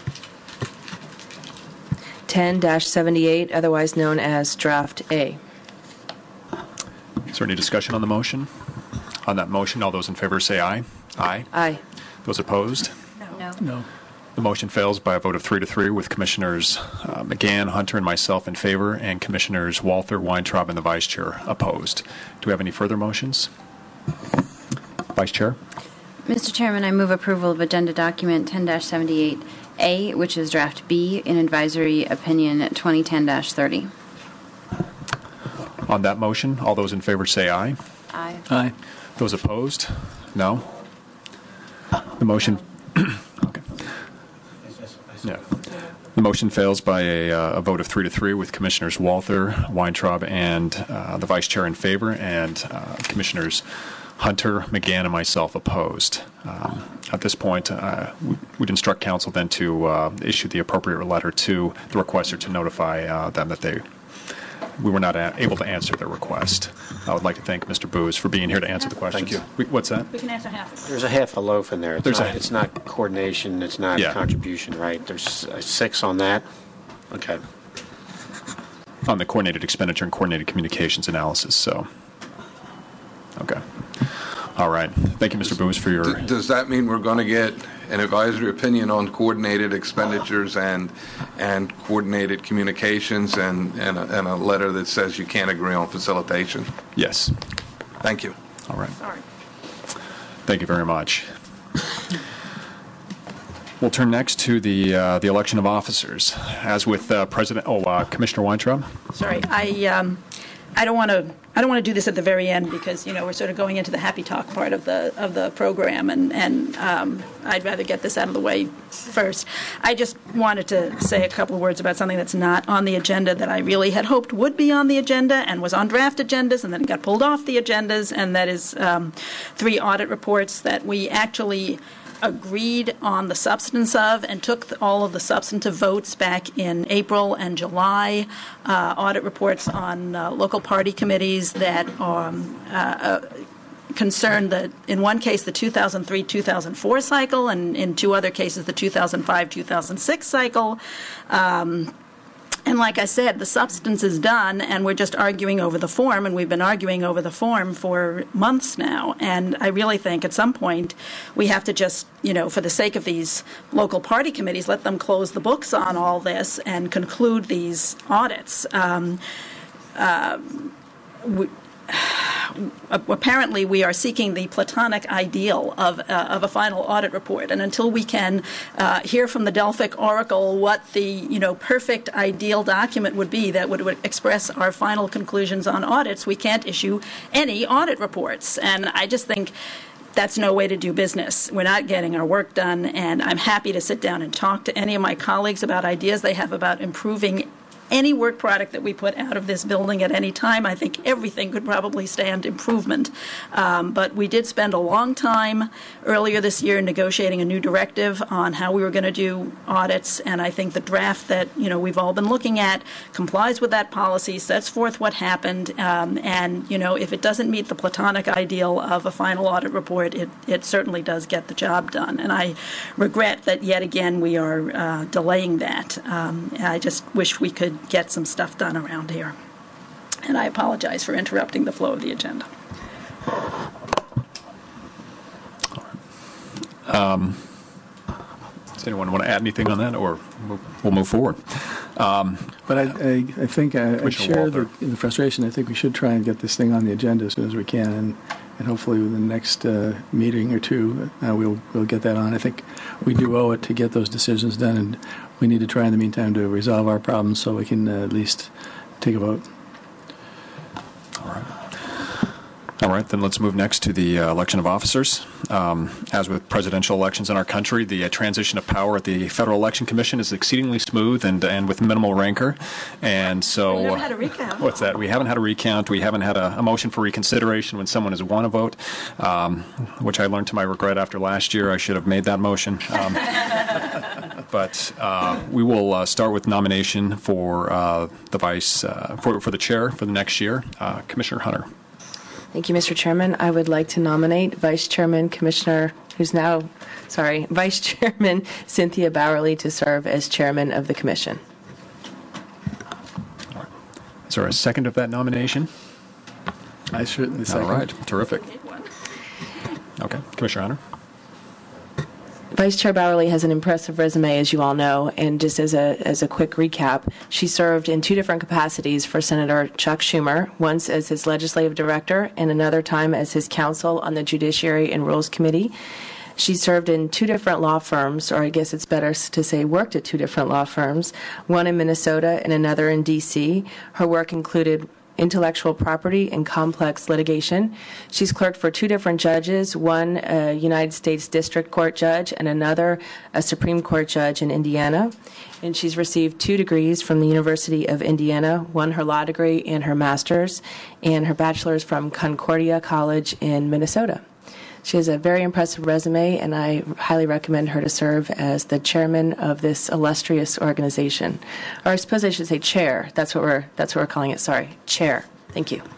ten dash seventy-eight, otherwise known as Draft A. Is there any discussion on the motion? On that motion, all those in favor say aye. Aye. Aye. Those opposed? No. No. The motion fails by a vote of three to three, with Commissioners uh, McGann, Hunter, and myself in favor, and Commissioners Walther, Weintraub, and the Vice Chair opposed. Do we have any further motions? Vice Chair. Mister Chairman, I move approval of Agenda Document ten dash seventy-eight A, which is Draft B, in Advisory Opinion twenty ten dash thirty. On that motion, all those in favor say aye. Aye. Aye. Those opposed? No. The motion. Okay. Yeah. The motion fails by a, uh, a vote of three to three, with Commissioners Walther, Weintraub, and uh, the Vice Chair in favor, and uh, Commissioners Hunter, McGann, and myself opposed. Um, at this point, uh, we would instruct Council then to uh, issue the appropriate letter to the requester to notify uh, them that they we were not a- able to answer their request. I would like to thank Mister Booz for being here to answer the questions. Thank you. We, what's that? We can answer half of it. There's a half a loaf in there. It's, There's not, a- it's not coordination. It's not Yeah. contribution, right? There's uh, six on that. Okay. On the coordinated expenditure and coordinated communications analysis. So, okay. All right. Thank you, Mister Booz, for your. D- Does that mean we're going to get an advisory opinion on coordinated expenditures and and coordinated communications and, and, a, and a letter that says you can't agree on facilitation? Yes. Thank you. All right. Sorry. Thank you very much. We'll turn next to the uh, the election of officers. As with uh, President, oh, uh, Commissioner Weintraub. Sorry, I um, I don't want to. I don't want to do this at the very end because you know we're sort of going into the happy talk part of the of the program, and and um, I'd rather get this out of the way first. I just wanted to say a couple of words about something that's not on the agenda that I really had hoped would be on the agenda and was on draft agendas, and then got pulled off the agendas, and that is um, three audit reports that we actually agreed on the substance of and took the, all of the substantive votes back in April and July, uh, audit reports on uh, local party committees that um, uh, uh, concern the, in one case, the two thousand three two thousand four cycle, and in two other cases, the two thousand five two thousand six cycle. Um, And like I said, the substance is done, and we're just arguing over the form, and we've been arguing over the form for months now. And I really think at some point we have to just, you know, for the sake of these local party committees, let them close the books on all this and conclude these audits. Um, uh, we, Apparently, we are seeking the platonic ideal of, uh, of a final audit report, and until we can uh, hear from the Delphic Oracle what the you know perfect ideal document would be that would, would express our final conclusions on audits, we can't issue any audit reports. And I just think that's no way to do business. We're not getting our work done, and I'm happy to sit down and talk to any of my colleagues about ideas they have about improving any work product that we put out of this building at any time. I think everything could probably stand improvement. Um, but we did spend a long time earlier this year negotiating a new directive on how we were going to do audits, and I think the draft that you know we've all been looking at complies with that policy, sets forth what happened, um, and you know if it doesn't meet the platonic ideal of a final audit report, it, it certainly does get the job done. And I regret that yet again we are uh, delaying that. Um, I just wish we could get some stuff done around here. And I apologize for interrupting the flow of the agenda. Um, does anyone want to add anything on that, or we'll, we'll move forward? Um, but I, I, I think I, I share the, the frustration. I think we should try and get this thing on the agenda as soon as we can, and, and hopefully within the next uh, meeting or two, uh, we'll we'll get that on. I think we do owe it to get those decisions done, and we need to try in the meantime to resolve our problems so we can uh, at least take a vote. All right. All right, then let's move next to the uh, election of officers. Um, as with presidential elections in our country, the uh, transition of power at the Federal Election Commission is exceedingly smooth and and with minimal rancor. And so, we never had a recount. What's that? We haven't had a recount. We haven't had a, a motion for reconsideration when someone has won a vote, um, which I learned to my regret after last year. I should have made that motion. Um, but uh, we will uh, start with nomination for uh, the vice uh, for for the chair for the next year, uh, Commissioner Hunter. Thank you, Mister Chairman. I would like to nominate Vice Chairman Commissioner, who's now, sorry, Vice Chairman Cynthia Bowerly to serve as Chairman of the Commission. All right. Is there a second of that nomination? I certainly second. All right. Terrific. Okay. Commissioner Hunter. Vice Chair Bowerly has an impressive resume, as you all know, and just as a as a quick recap, she served in two different capacities for Senator Chuck Schumer, once as his legislative director and another time as his counsel on the Judiciary and Rules Committee. She served in two different law firms, or I guess it's better to say worked at two different law firms, one in Minnesota and another in D C Her work included intellectual property and complex litigation. She's clerked for two different judges, one a United States District Court judge and another a Supreme Court judge in Indiana. And she's received two degrees from the University of Indiana, one her law degree and her master's, and her bachelor's from Concordia College in Minnesota. She has a very impressive resume, and I highly recommend her to serve as the chairman of this illustrious organization. Or I suppose I should say chair. That's what we're that's what we're calling it. Sorry, chair. Thank you.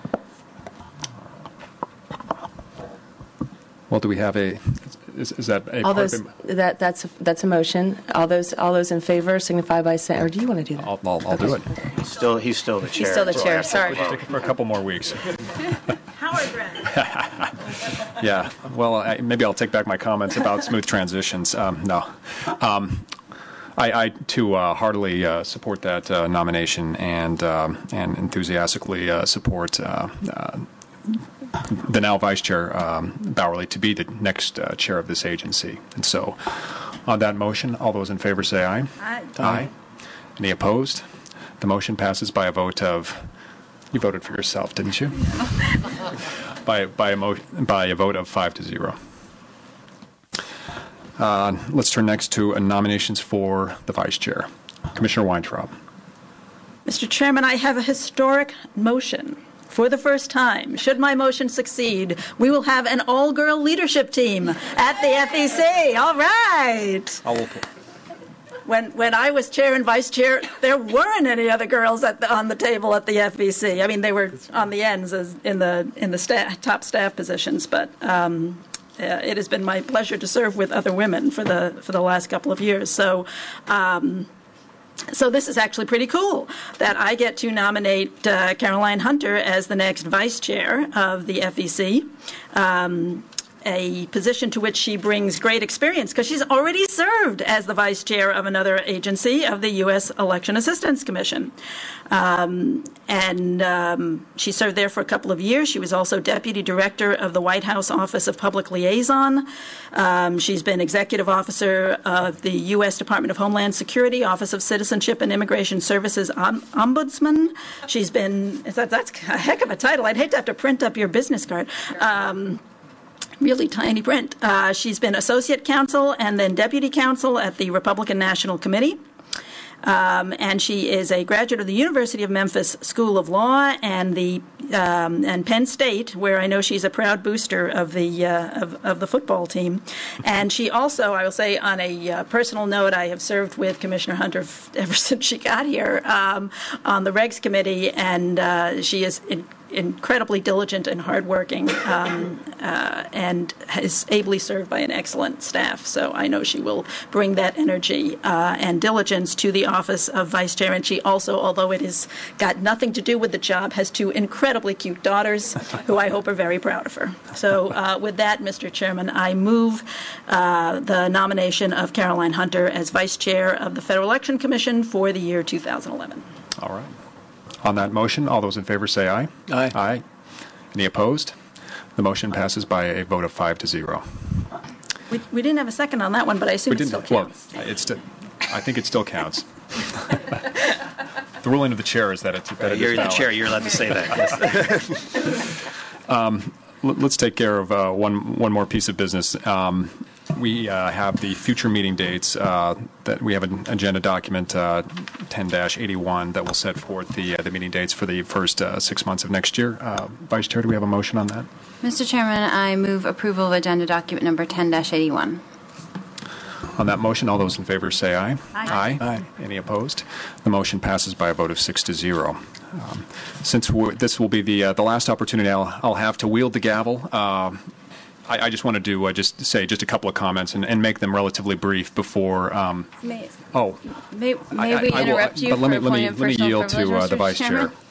Well, do we have a? Is, is that a? All those that that's a, that's a motion. All those all those in favor signify by saying. Or do you want to do that? I'll, I'll, I'll do it. He's still he's still the chair. He's still the chair. Sorry. We'll stick it for a couple more weeks. Howard Brent. Yeah. Well, I, maybe I'll take back my comments about smooth transitions. Um, no. Um, I, I too uh, heartily uh, support that uh, nomination and um, and enthusiastically uh, support uh, uh, the now Vice Chair um, Bowerly to be the next uh, chair of this agency. And so, on that motion, all those in favor say aye. Aye. Aye. Any opposed? The motion passes by a vote of You voted for yourself, didn't you? by by a mo- by a vote of five to zero. Uh, let's turn next to uh, nominations for the vice chair. Commissioner Weintraub. Mister Chairman, I have a historic motion. For the first time, should my motion succeed, we will have an all-girl leadership team at the F E C. All right. I'll When when I was chair and vice chair, there weren't any other girls at the, on the table at the F E C. I mean, they were on the ends as in the in the staff, top staff positions. But um, uh, it has been my pleasure to serve with other women for the for the last couple of years. So. Um, So this is actually pretty cool that I get to nominate uh, Caroline Hunter as the next vice chair of the F E C, um, a position to which she brings great experience because she's already served as the vice chair of another agency of the U S Election Assistance Commission. Um, and um, she served there for a couple of years. She was also deputy director of the White House Office of Public Liaison. Um, she's been executive officer of the U S Department of Homeland Security, Office of Citizenship and Immigration Services Om- Ombudsman. She's been, that's a heck of a title. I'd hate to have to print up your business card. Um, Really tiny print. Uh, she's been associate counsel and then deputy counsel at the Republican National Committee. Um, and she is a graduate of the University of Memphis School of Law and the um, and Penn State, where I know she's a proud booster of the uh, of, of the football team. And she also, I will say, on a uh, personal note, I have served with Commissioner Hunter f- ever since she got here um, on the Regs Committee, and uh, she is in, incredibly diligent and hardworking, um, uh, and is ably served by an excellent staff. So I know she will bring that energy uh, and diligence to the office of vice chair. And she also, although it has got nothing to do with the job, has two incredibly cute daughters who I hope are very proud of her. So uh, with that, Mister Chairman, I move uh, the nomination of Caroline Hunter as vice chair of the Federal Election Commission for the year two thousand eleven. All right. On that motion, all those in favor say aye. Aye. Aye. Any opposed? The motion passes by a vote of five to zero. We, we didn't have a second on that one, but I assume We it still didn't. Well, counts. it's still, I think it still counts. The ruling of the chair is that it's that it is You're the valid. chair. You're allowed to say that. Yes. um, l- let's take care of uh, one one more piece of business. Um, we uh, have the future meeting dates. Uh, that we have an agenda document uh, ten dash eighty-one that will set forth the uh, the meeting dates for the first uh, six months of next year. Uh, Vice Chair, do we have a motion on that? Mister Chairman, I move approval of agenda document number ten dash eighty-one. On that motion, all those in favor say aye. Aye. Aye. Aye. Any opposed? The motion passes by a vote of six to zero. Um, since we're, this will be the uh, the last opportunity I'll, I'll have to wield the gavel, uh, I, I just wanted to uh, just say just a couple of comments and, and make them relatively brief before. Um, May, oh, may, may I, we I, I interrupt will, you but for let me a let point me of let me personal yield privilege, to uh, Mister the Vice Chairman? Chair.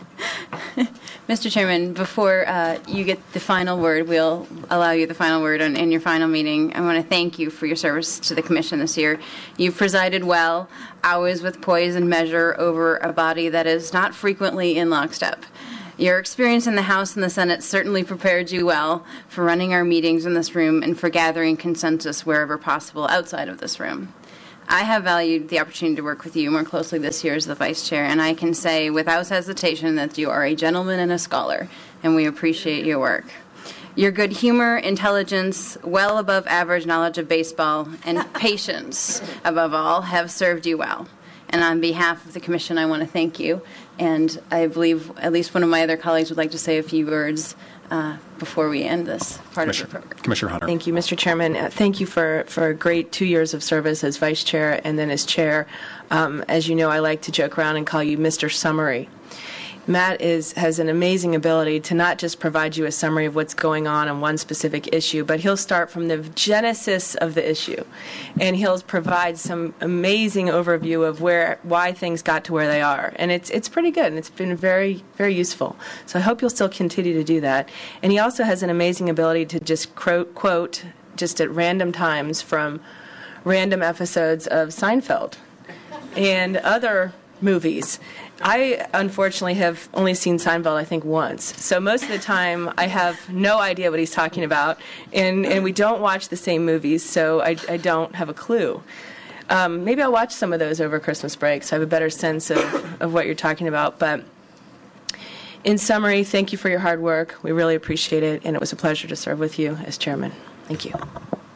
Mister Chairman, before uh, you get the final word, we'll allow you the final word on, in your final meeting. I want to thank you for your service to the Commission this year. You've presided well, always with poise and measure over a body that is not frequently in lockstep. Your experience in the House and the Senate certainly prepared you well for running our meetings in this room and for gathering consensus wherever possible outside of this room. I have valued the opportunity to work with you more closely this year as the Vice Chair, and I can say without hesitation that you are a gentleman and a scholar, and we appreciate your work. Your good humor, intelligence, well above average knowledge of baseball, and patience, above all, have served you well. And on behalf of the Commission, I want to thank you, and I believe at least one of my other colleagues would like to say a few words uh, before we end this part of the program. Commissioner Hunter. Thank you, Mister Chairman. Uh, thank you for, for a great two years of service as Vice Chair and then as Chair. Um, as you know, I like to joke around and call you Mister Summary. Matt is has an amazing ability to not just provide you a summary of what's going on on one specific issue, but he'll start from the genesis of the issue, and he'll provide some amazing overview of where why things got to where they are, and it's it's pretty good, and it's been very very useful. So I hope you'll still continue to do that. And he also has an amazing ability to just quote quote just at random times from random episodes of Seinfeld and other movies. I, unfortunately, have only seen Seinfeld, I think, once. So most of the time, I have no idea what he's talking about, and, and we don't watch the same movies, so I, I don't have a clue. Um, maybe I'll watch some of those over Christmas break, so I have a better sense of, of what you're talking about. But in summary, thank you for your hard work. We really appreciate it, and it was a pleasure to serve with you as chairman. Thank you.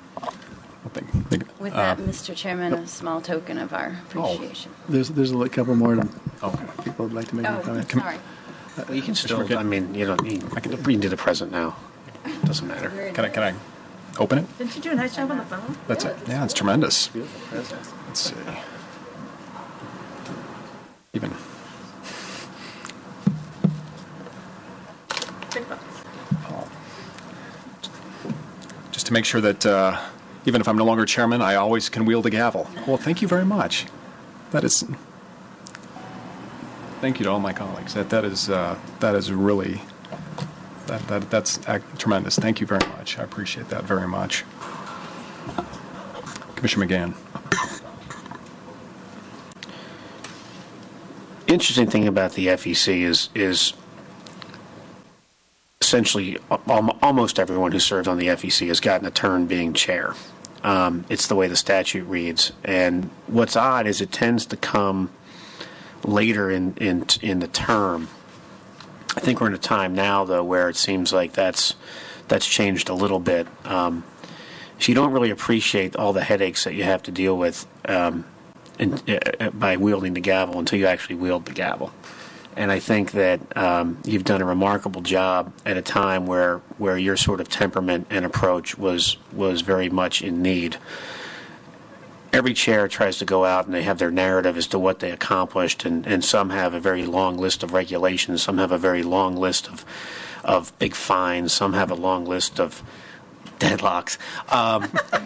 With that, Mister Chairman, a small token of our appreciation. There's there's a couple more Okay. people would like to make a Oh, comment. sorry. Well, you can still, I mean, you don't need, I can, we can do the present now. Doesn't matter. Can I, can I open it? Didn't you do a nice job on the phone? That's it. Yeah, it's tremendous. Let's see. Even. Oh. Just to make sure that uh, even if I'm no longer chairman, I always can wield the gavel. Well, thank you very much. That is. Thank you to all my colleagues. That that is uh, that is really that that that's uh, tremendous. Thank you very much. I appreciate that very much. Commissioner McGahn. Interesting thing about the F E C is is essentially al- almost everyone who served on the F E C has gotten a turn being chair. Um, it's the way the statute reads, and what's odd is it tends to come later in in in the term. I think we're in a time now though where it seems like that's that's changed a little bit. Um, so you don't really appreciate all the headaches that you have to deal with um, in, uh, by wielding the gavel until you actually wield the gavel. And I think that um, you've done a remarkable job at a time where where your sort of temperament and approach was was very much in need. Every chair tries to go out and they have their narrative as to what they accomplished, and, and some have a very long list of regulations, some have a very long list of of big fines, some have a long list of deadlocks. Um,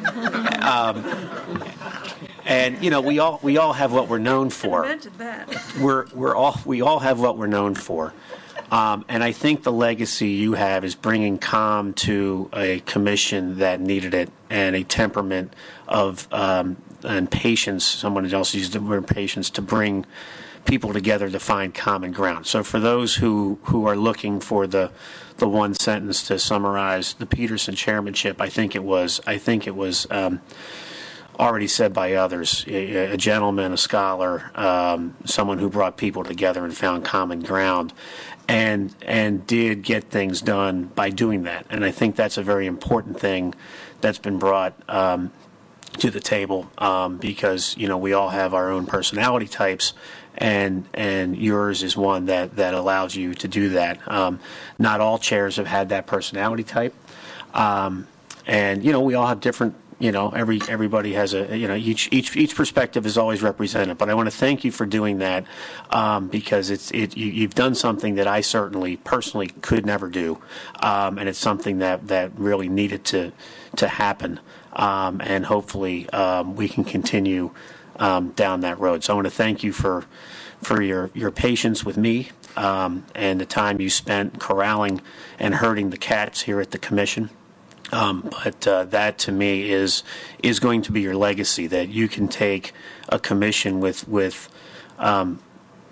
um, and you know, we all we all have what we're known for. Imagine that. We're we're all we all have what we're known for. Um, and I think the legacy you have is bringing calm to a commission that needed it, and a temperament of um, and patience. Someone else used the word patience to bring people together to find common ground. So for those who, who are looking for the the one sentence to summarize the Peterson chairmanship, I think it was I think it was um, already said by others. A, a gentleman, a scholar, um, someone who brought people together and found common ground. And and did get things done by doing that, and I think that's a very important thing that's been brought um, to the table um, because you know we all have our own personality types, and and yours is one that, that allows you to do that. Um, not all chairs have had that personality type, um, and you know we all have different. You know, every everybody has a you know each each each perspective is always represented. But I want to thank you for doing that um, because it's it you, you've done something that I certainly personally could never do, um, and it's something that, that really needed to to happen. Um, and hopefully um, we can continue um, down that road. So I want to thank you for for your your patience with me um, and the time you spent corralling and herding the cats here at the commission. Um, but uh, that, to me, is is going to be your legacy. That you can take a commission with with um,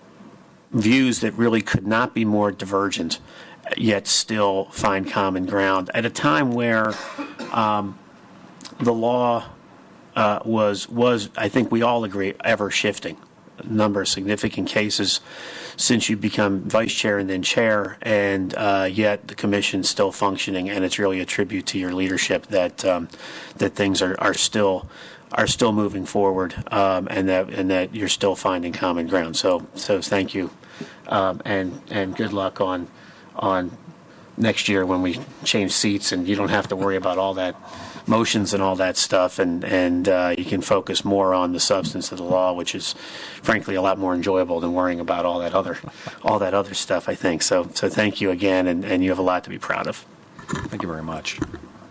views that really could not be more divergent, yet still find common ground at a time where um, the law uh, was was I think we all agree ever shifting. A number of significant cases since you become vice chair and then chair, and uh, yet the commission's still functioning, and it's really a tribute to your leadership that um, that things are, are still are still moving forward, um, and that and that you're still finding common ground. So so thank you, um, and and good luck on on next year when we change seats and you don't have to worry about all that motions and all that stuff, and and uh, you can focus more on the substance of the law, which is frankly a lot more enjoyable than worrying about all that other all that other stuff, I think. So so thank you again, and, and you have a lot to be proud of. Thank you very much.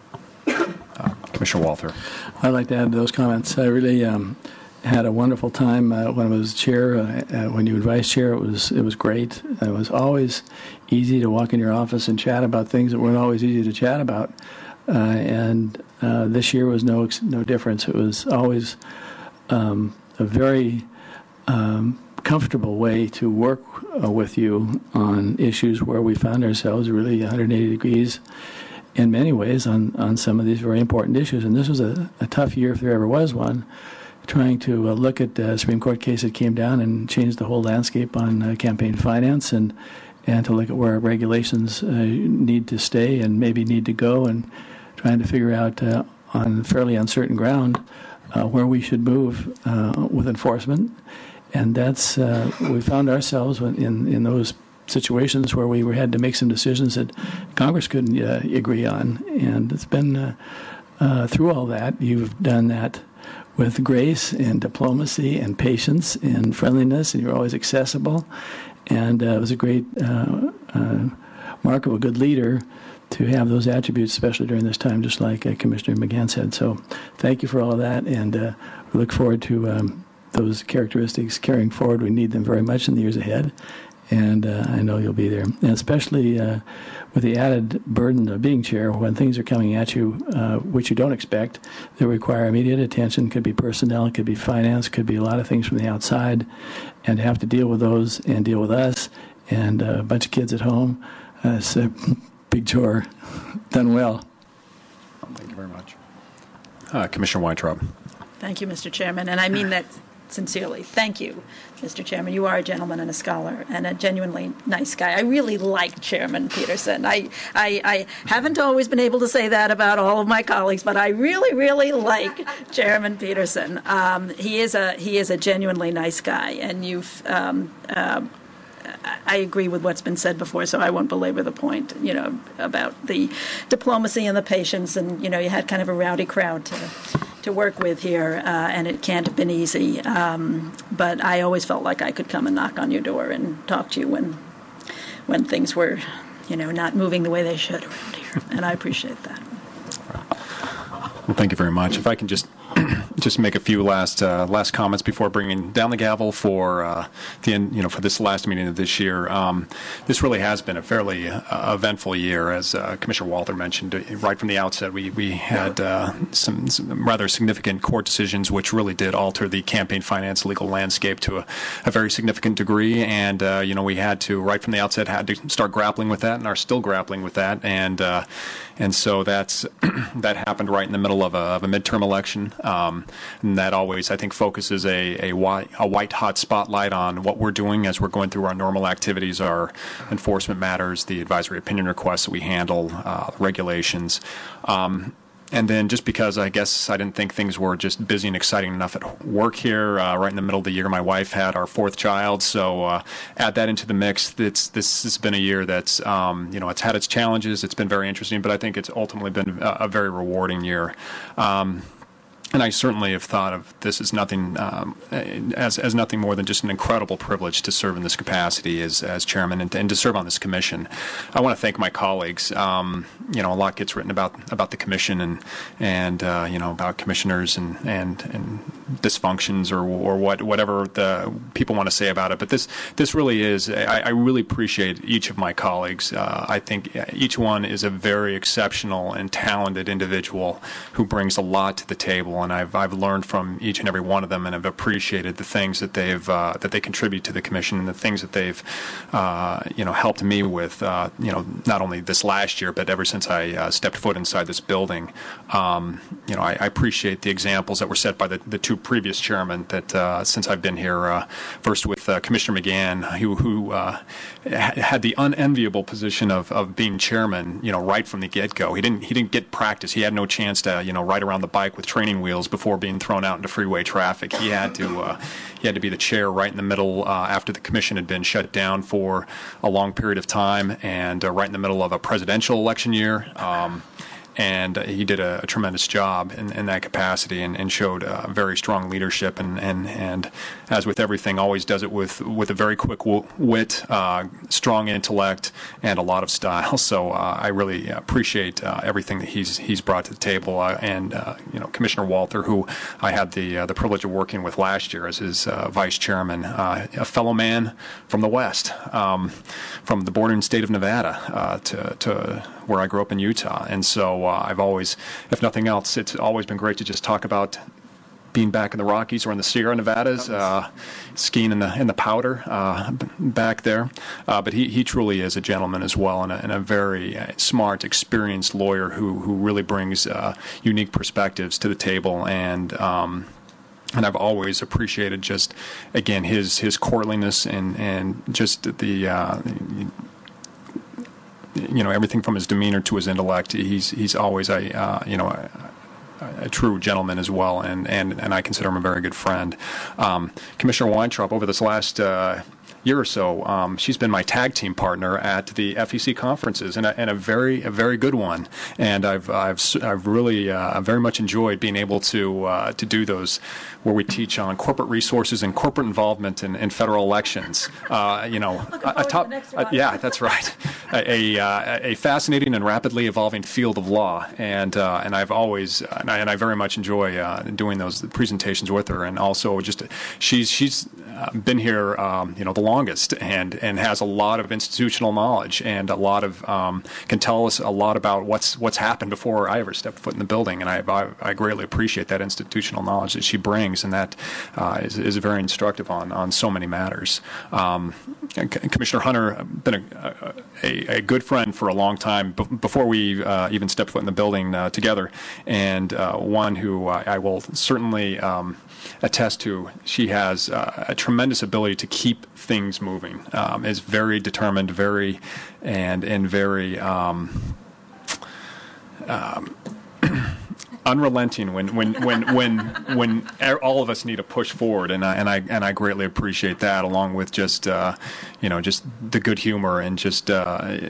Uh, Commissioner Walther. I'd like to add to those comments. I really um, had a wonderful time uh, when I was chair. Uh, uh, when you were vice chair, it was it was great. It was always easy to walk in your office and chat about things that weren't always easy to chat about. Uh, and uh, this year was no no difference. It was always um, a very um, comfortable way to work uh, with you on issues where we found ourselves really one hundred eighty degrees in many ways on, on some of these very important issues. And this was a, a tough year, if there ever was one, trying to uh, look at the Supreme Court case that came down and changed the whole landscape on uh, campaign finance and and to look at where our regulations uh, need to stay and maybe need to go, and trying to figure out uh, on fairly uncertain ground uh, where we should move uh, with enforcement. And that's uh, we found ourselves in in those situations where we were, had to make some decisions that Congress couldn't uh, agree on. And it's been uh, uh, through all that, you've done that with grace and diplomacy and patience and friendliness, and you're always accessible. And uh, it was a great uh, uh, mark of a good leader to have those attributes, especially during this time, just like uh, Commissioner McGann said. So thank you for all of that, and uh, we look forward to um, those characteristics carrying forward. We need them very much in the years ahead, and uh, I know you'll be there. And especially uh, with the added burden of being chair, when things are coming at you uh, which you don't expect, that require immediate attention. Could be personnel, it could be finance, could be a lot of things from the outside, and to have to deal with those and deal with us and uh, a bunch of kids at home. Uh, it's a big chore. Done well. Thank you very much. Uh, Commissioner Weintraub. Thank you, Mister Chairman, and I mean that sincerely. Thank you, Mister Chairman. You are a gentleman and a scholar and a genuinely nice guy. I really like Chairman Peterson. I, I, I haven't always been able to say that about all of my colleagues, but I really, really like Chairman Peterson. Um, he is a he is a genuinely nice guy, and you've. Um, uh, I agree with what's been said before, so I won't belabor the point, you know, about the diplomacy and the patience. And, you know, you had kind of a rowdy crowd to to work with here, uh, and it can't have been easy. Um, but I always felt like I could come and knock on your door and talk to you when when things were, you know, not moving the way they should around here. And I appreciate that. Well, thank you very much. If I can just just make a few last uh, last comments before bringing down the gavel for uh, the end, you know, for this last meeting of this year. Um, this really has been a fairly uh, eventful year, as uh, Commissioner Walther mentioned right from the outset. We we had uh, some, some rather significant court decisions which really did alter the campaign finance legal landscape to a, a very significant degree, and uh, you know, we had to right from the outset had to start grappling with that, and are still grappling with that, and uh, and so that's that happened right in the middle of a, of a midterm election. Um, and that always, I think, focuses a, a, white, a white-hot spotlight on what we're doing as we're going through our normal activities, our enforcement matters, the advisory opinion requests that we handle, uh, regulations. Um, and then just because I guess I didn't think things were just busy and exciting enough at work here, uh, right in the middle of the year, my wife had our fourth child. So uh, add that into the mix. It's, this has been a year that's, um, you know, it's had its challenges. It's been very interesting, but I think it's ultimately been a, a very rewarding year. Um, And I certainly have thought of this as nothing um, as as nothing more than just an incredible privilege to serve in this capacity as as chairman and, and to serve on this commission. I want to thank my colleagues. Um, you know, a lot gets written about about the commission and and uh, you know, about commissioners and and and dysfunctions or or what whatever the people want to say about it. But this this really is. I, I really appreciate each of my colleagues. Uh, I think each one is a very exceptional and talented individual who brings a lot to the table. And I've I've learned from each and every one of them, and have appreciated the things that they've uh, that they contribute to the commission, and the things that they've uh, you know helped me with. Uh, you know, not only this last year, but ever since I uh, stepped foot inside this building. Um, you know, I, I appreciate the examples that were set by the, the two previous chairmen that uh, since I've been here. Uh, first with uh, Commissioner McGann, who who uh, had the unenviable position of, of being chairman. You know, right from the get-go, he didn't he didn't get practice. He had no chance to you know ride around the bike with training wheels before being thrown out into freeway traffic. He had to uh, he had to be the chair right in the middle uh, after the commission had been shut down for a long period of time, and uh, right in the middle of a presidential election year. Um, And uh, he did a, a tremendous job in, in that capacity, and, and showed uh, very strong leadership, and, and, and as with everything, always does it with, with a very quick w- wit, uh, strong intellect, and a lot of style. So uh, I really appreciate uh, everything that he's he's brought to the table. Uh, and uh, you know, Commissioner Walther, who I had the uh, the privilege of working with last year as his uh, vice chairman, uh, a fellow man from the West, um, from the bordering state of Nevada, uh, to to where I grew up in Utah, and so. Uh, I've always, if nothing else, it's always been great to just talk about being back in the Rockies or in the Sierra Nevadas, uh, skiing in the in the powder uh, back there. Uh, but he, he truly is a gentleman as well, and a, and a very uh, smart, experienced lawyer who who really brings uh, unique perspectives to the table. And um, And I've always appreciated just, again, his his courtliness and and just the. Uh, you know, everything from his demeanor to his intellect. He's he's always a uh, you know. A, a true gentleman as well, and, and, and I consider him a very good friend. Um, Commissioner Weintraub, over this last uh, year or so, um, she's been my tag team partner at the F E C conferences, and a, and a very a very good one. And I've I've I've really uh, very much enjoyed being able to uh, to do those, where we teach on corporate resources and corporate involvement in, in federal elections. Uh, you know, a, a top, a, yeah, that's right. A a, uh, a fascinating and rapidly evolving field of law, and uh, and I've always and I, and I very much enjoy uh, doing those presentations with her, and also just she's she's been here, um, you know, the longest, and and has a lot of institutional knowledge, and a lot of um, can tell us a lot about what's what's happened before I ever stepped foot in the building, and I I, I greatly appreciate that institutional knowledge that she brings, and that uh, is, is very instructive on on so many matters. Um, Commissioner Hunter, been a, a, a good friend for a long time b- before we uh, even stepped foot in the building uh, together, and uh, one who I, I will certainly um, attest to. She has uh, a tremendous ability to keep things moving. Um, is very determined, very and and very. Um, um, unrelenting when when when when when all of us need to push forward, and I and I and I greatly appreciate that, along with just uh, you know just the good humor and just uh,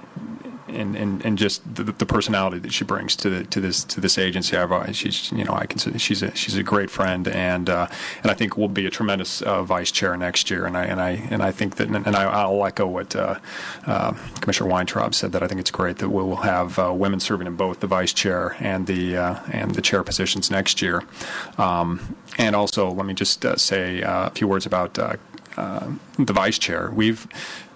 and, and and just the, the personality that she brings to the, to this to this agency. I've uh, she's you know I consider she's a she's a great friend, and uh, and I think will be a tremendous uh, vice chair next year. And I and I and I think that and I, I'll echo what uh, uh, Commissioner Weintraub said, that I think it's great that we'll have uh, women serving in both the vice chair and the uh, and the chair positions next year. Um, and also, let me just uh, say uh, a few words about uh, uh, the vice chair. We've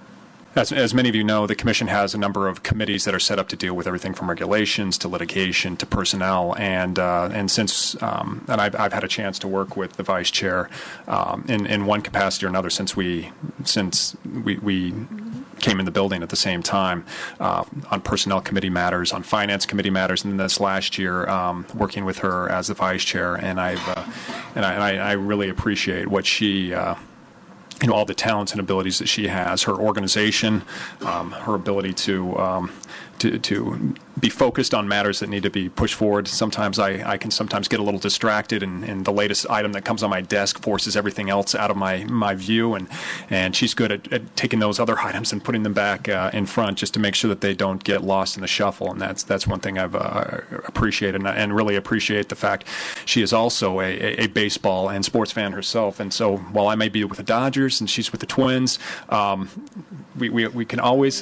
As, as many of you know, the Commission has a number of committees that are set up to deal with everything from regulations to litigation to personnel, and uh, and since um, and I've, I've had a chance to work with the Vice Chair um, in in one capacity or another since we since we. we came in the building at the same time uh, on personnel committee matters, on finance committee matters, and this last year um, working with her as the vice chair, and I've uh, and, I, and I, I really appreciate what she. Uh, You know, all the talents and abilities that she has, her organization, um, her ability to, um, to to be focused on matters that need to be pushed forward. Sometimes I, I can sometimes get a little distracted, and, and the latest item that comes on my desk forces everything else out of my, my view, and, and she's good at, at taking those other items and putting them back uh, in front just to make sure that they don't get lost in the shuffle, and that's that's one thing I've uh, appreciated, and, and really appreciate the fact she is also a, a, a baseball and sports fan herself, and so while I may be with the Dodgers and she's with the Twins, um, we, we, we can always...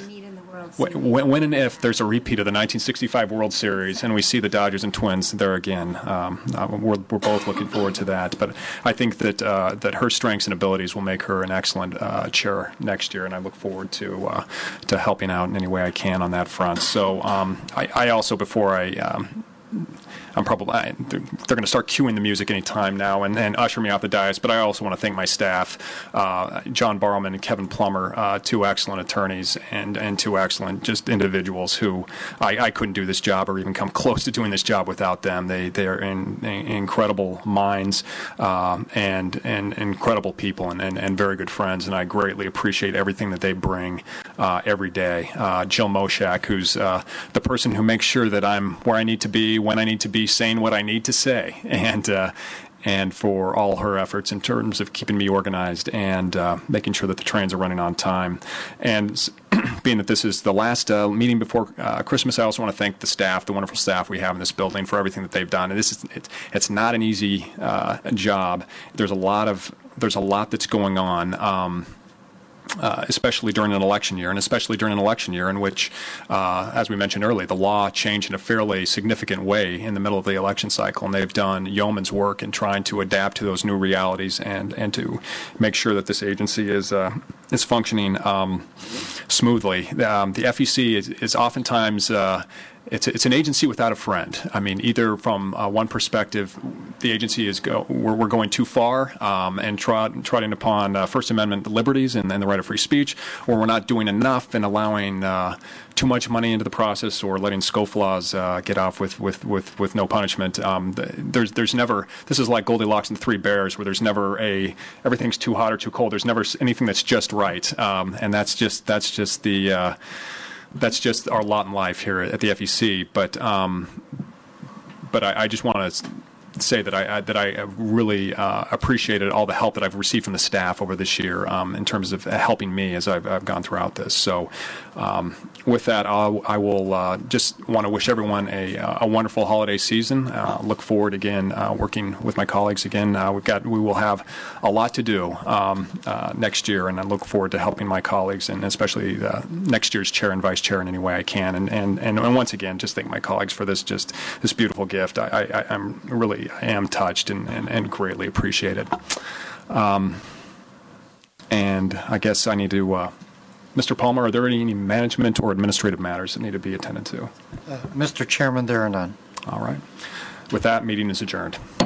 When, when and if there's a repeat of the nineteen sixty-five World Series and we see the Dodgers and Twins there again, um, uh, we're, we're both looking forward to that. But I think that uh, that her strengths and abilities will make her an excellent uh, chair next year, and I look forward to uh, to helping out in any way I can on that front. So um, I, I also, before I... Um, I'm probably I, they're, they're going to start cueing the music any time now and, and usher me off the dais. But I also want to thank my staff, uh, John Barrowman and Kevin Plummer, uh, two excellent attorneys and, and two excellent just individuals who I, I couldn't do this job or even come close to doing this job without them. They they are in, in, incredible minds um, and and incredible people and, and, and very good friends. And I greatly appreciate everything that they bring uh, every day. Uh, Jill Moshak, who's uh, the person who makes sure that I'm where I need to be when I need to be, saying what I need to say, and uh, and for all her efforts in terms of keeping me organized and uh, making sure that the trains are running on time. And being that this is the last uh, meeting before uh, Christmas, I also want to thank the staff, the wonderful staff we have in this building, for everything that they've done. And this is it's, it's not an easy uh, job. There's a lot of there's a lot that's going on. Um, Uh, especially during an election year, and especially during an election year in which, uh, as we mentioned earlier, the law changed in a fairly significant way in the middle of the election cycle, and they've done yeoman's work in trying to adapt to those new realities and, and to make sure that this agency is uh, is functioning um, smoothly. Um, the F E C is, is oftentimes uh, It's, it's an agency without a friend. I mean, either from uh, one perspective, the agency is go, we're, we're going too far um, and trot, trotting upon uh, First Amendment liberties and, and the right of free speech, or we're not doing enough and allowing uh, too much money into the process, or letting scofflaws uh, get off with, with, with, with no punishment. Um, there's there's never, this is like Goldilocks and the Three Bears, where there's never a, everything's too hot or too cold. There's never anything that's just right, um, and that's just that's just the. Uh, that's just our lot in life here at the F E C. But um, but I, I just want to say that I, I that I really uh, appreciated all the help that I've received from the staff over this year um, in terms of helping me as I've, I've gone throughout this. So um, with that, I'll, I will uh, just want to wish everyone a, a wonderful holiday season. Uh, look forward again uh, working with my colleagues again. Uh, we've got we will have a lot to do um, uh, next year, and I look forward to helping my colleagues and especially uh, next year's chair and vice chair in any way I can. And and, and, and once again, just thank my colleagues for this just this beautiful gift. I, I, I'm really I am touched and, and, and greatly appreciate it. Um, and I guess I need to, uh, Mister Palmer, are there any management or administrative matters that need to be attended to? Uh, Mister Chairman, there are none. All right. With that, meeting is adjourned.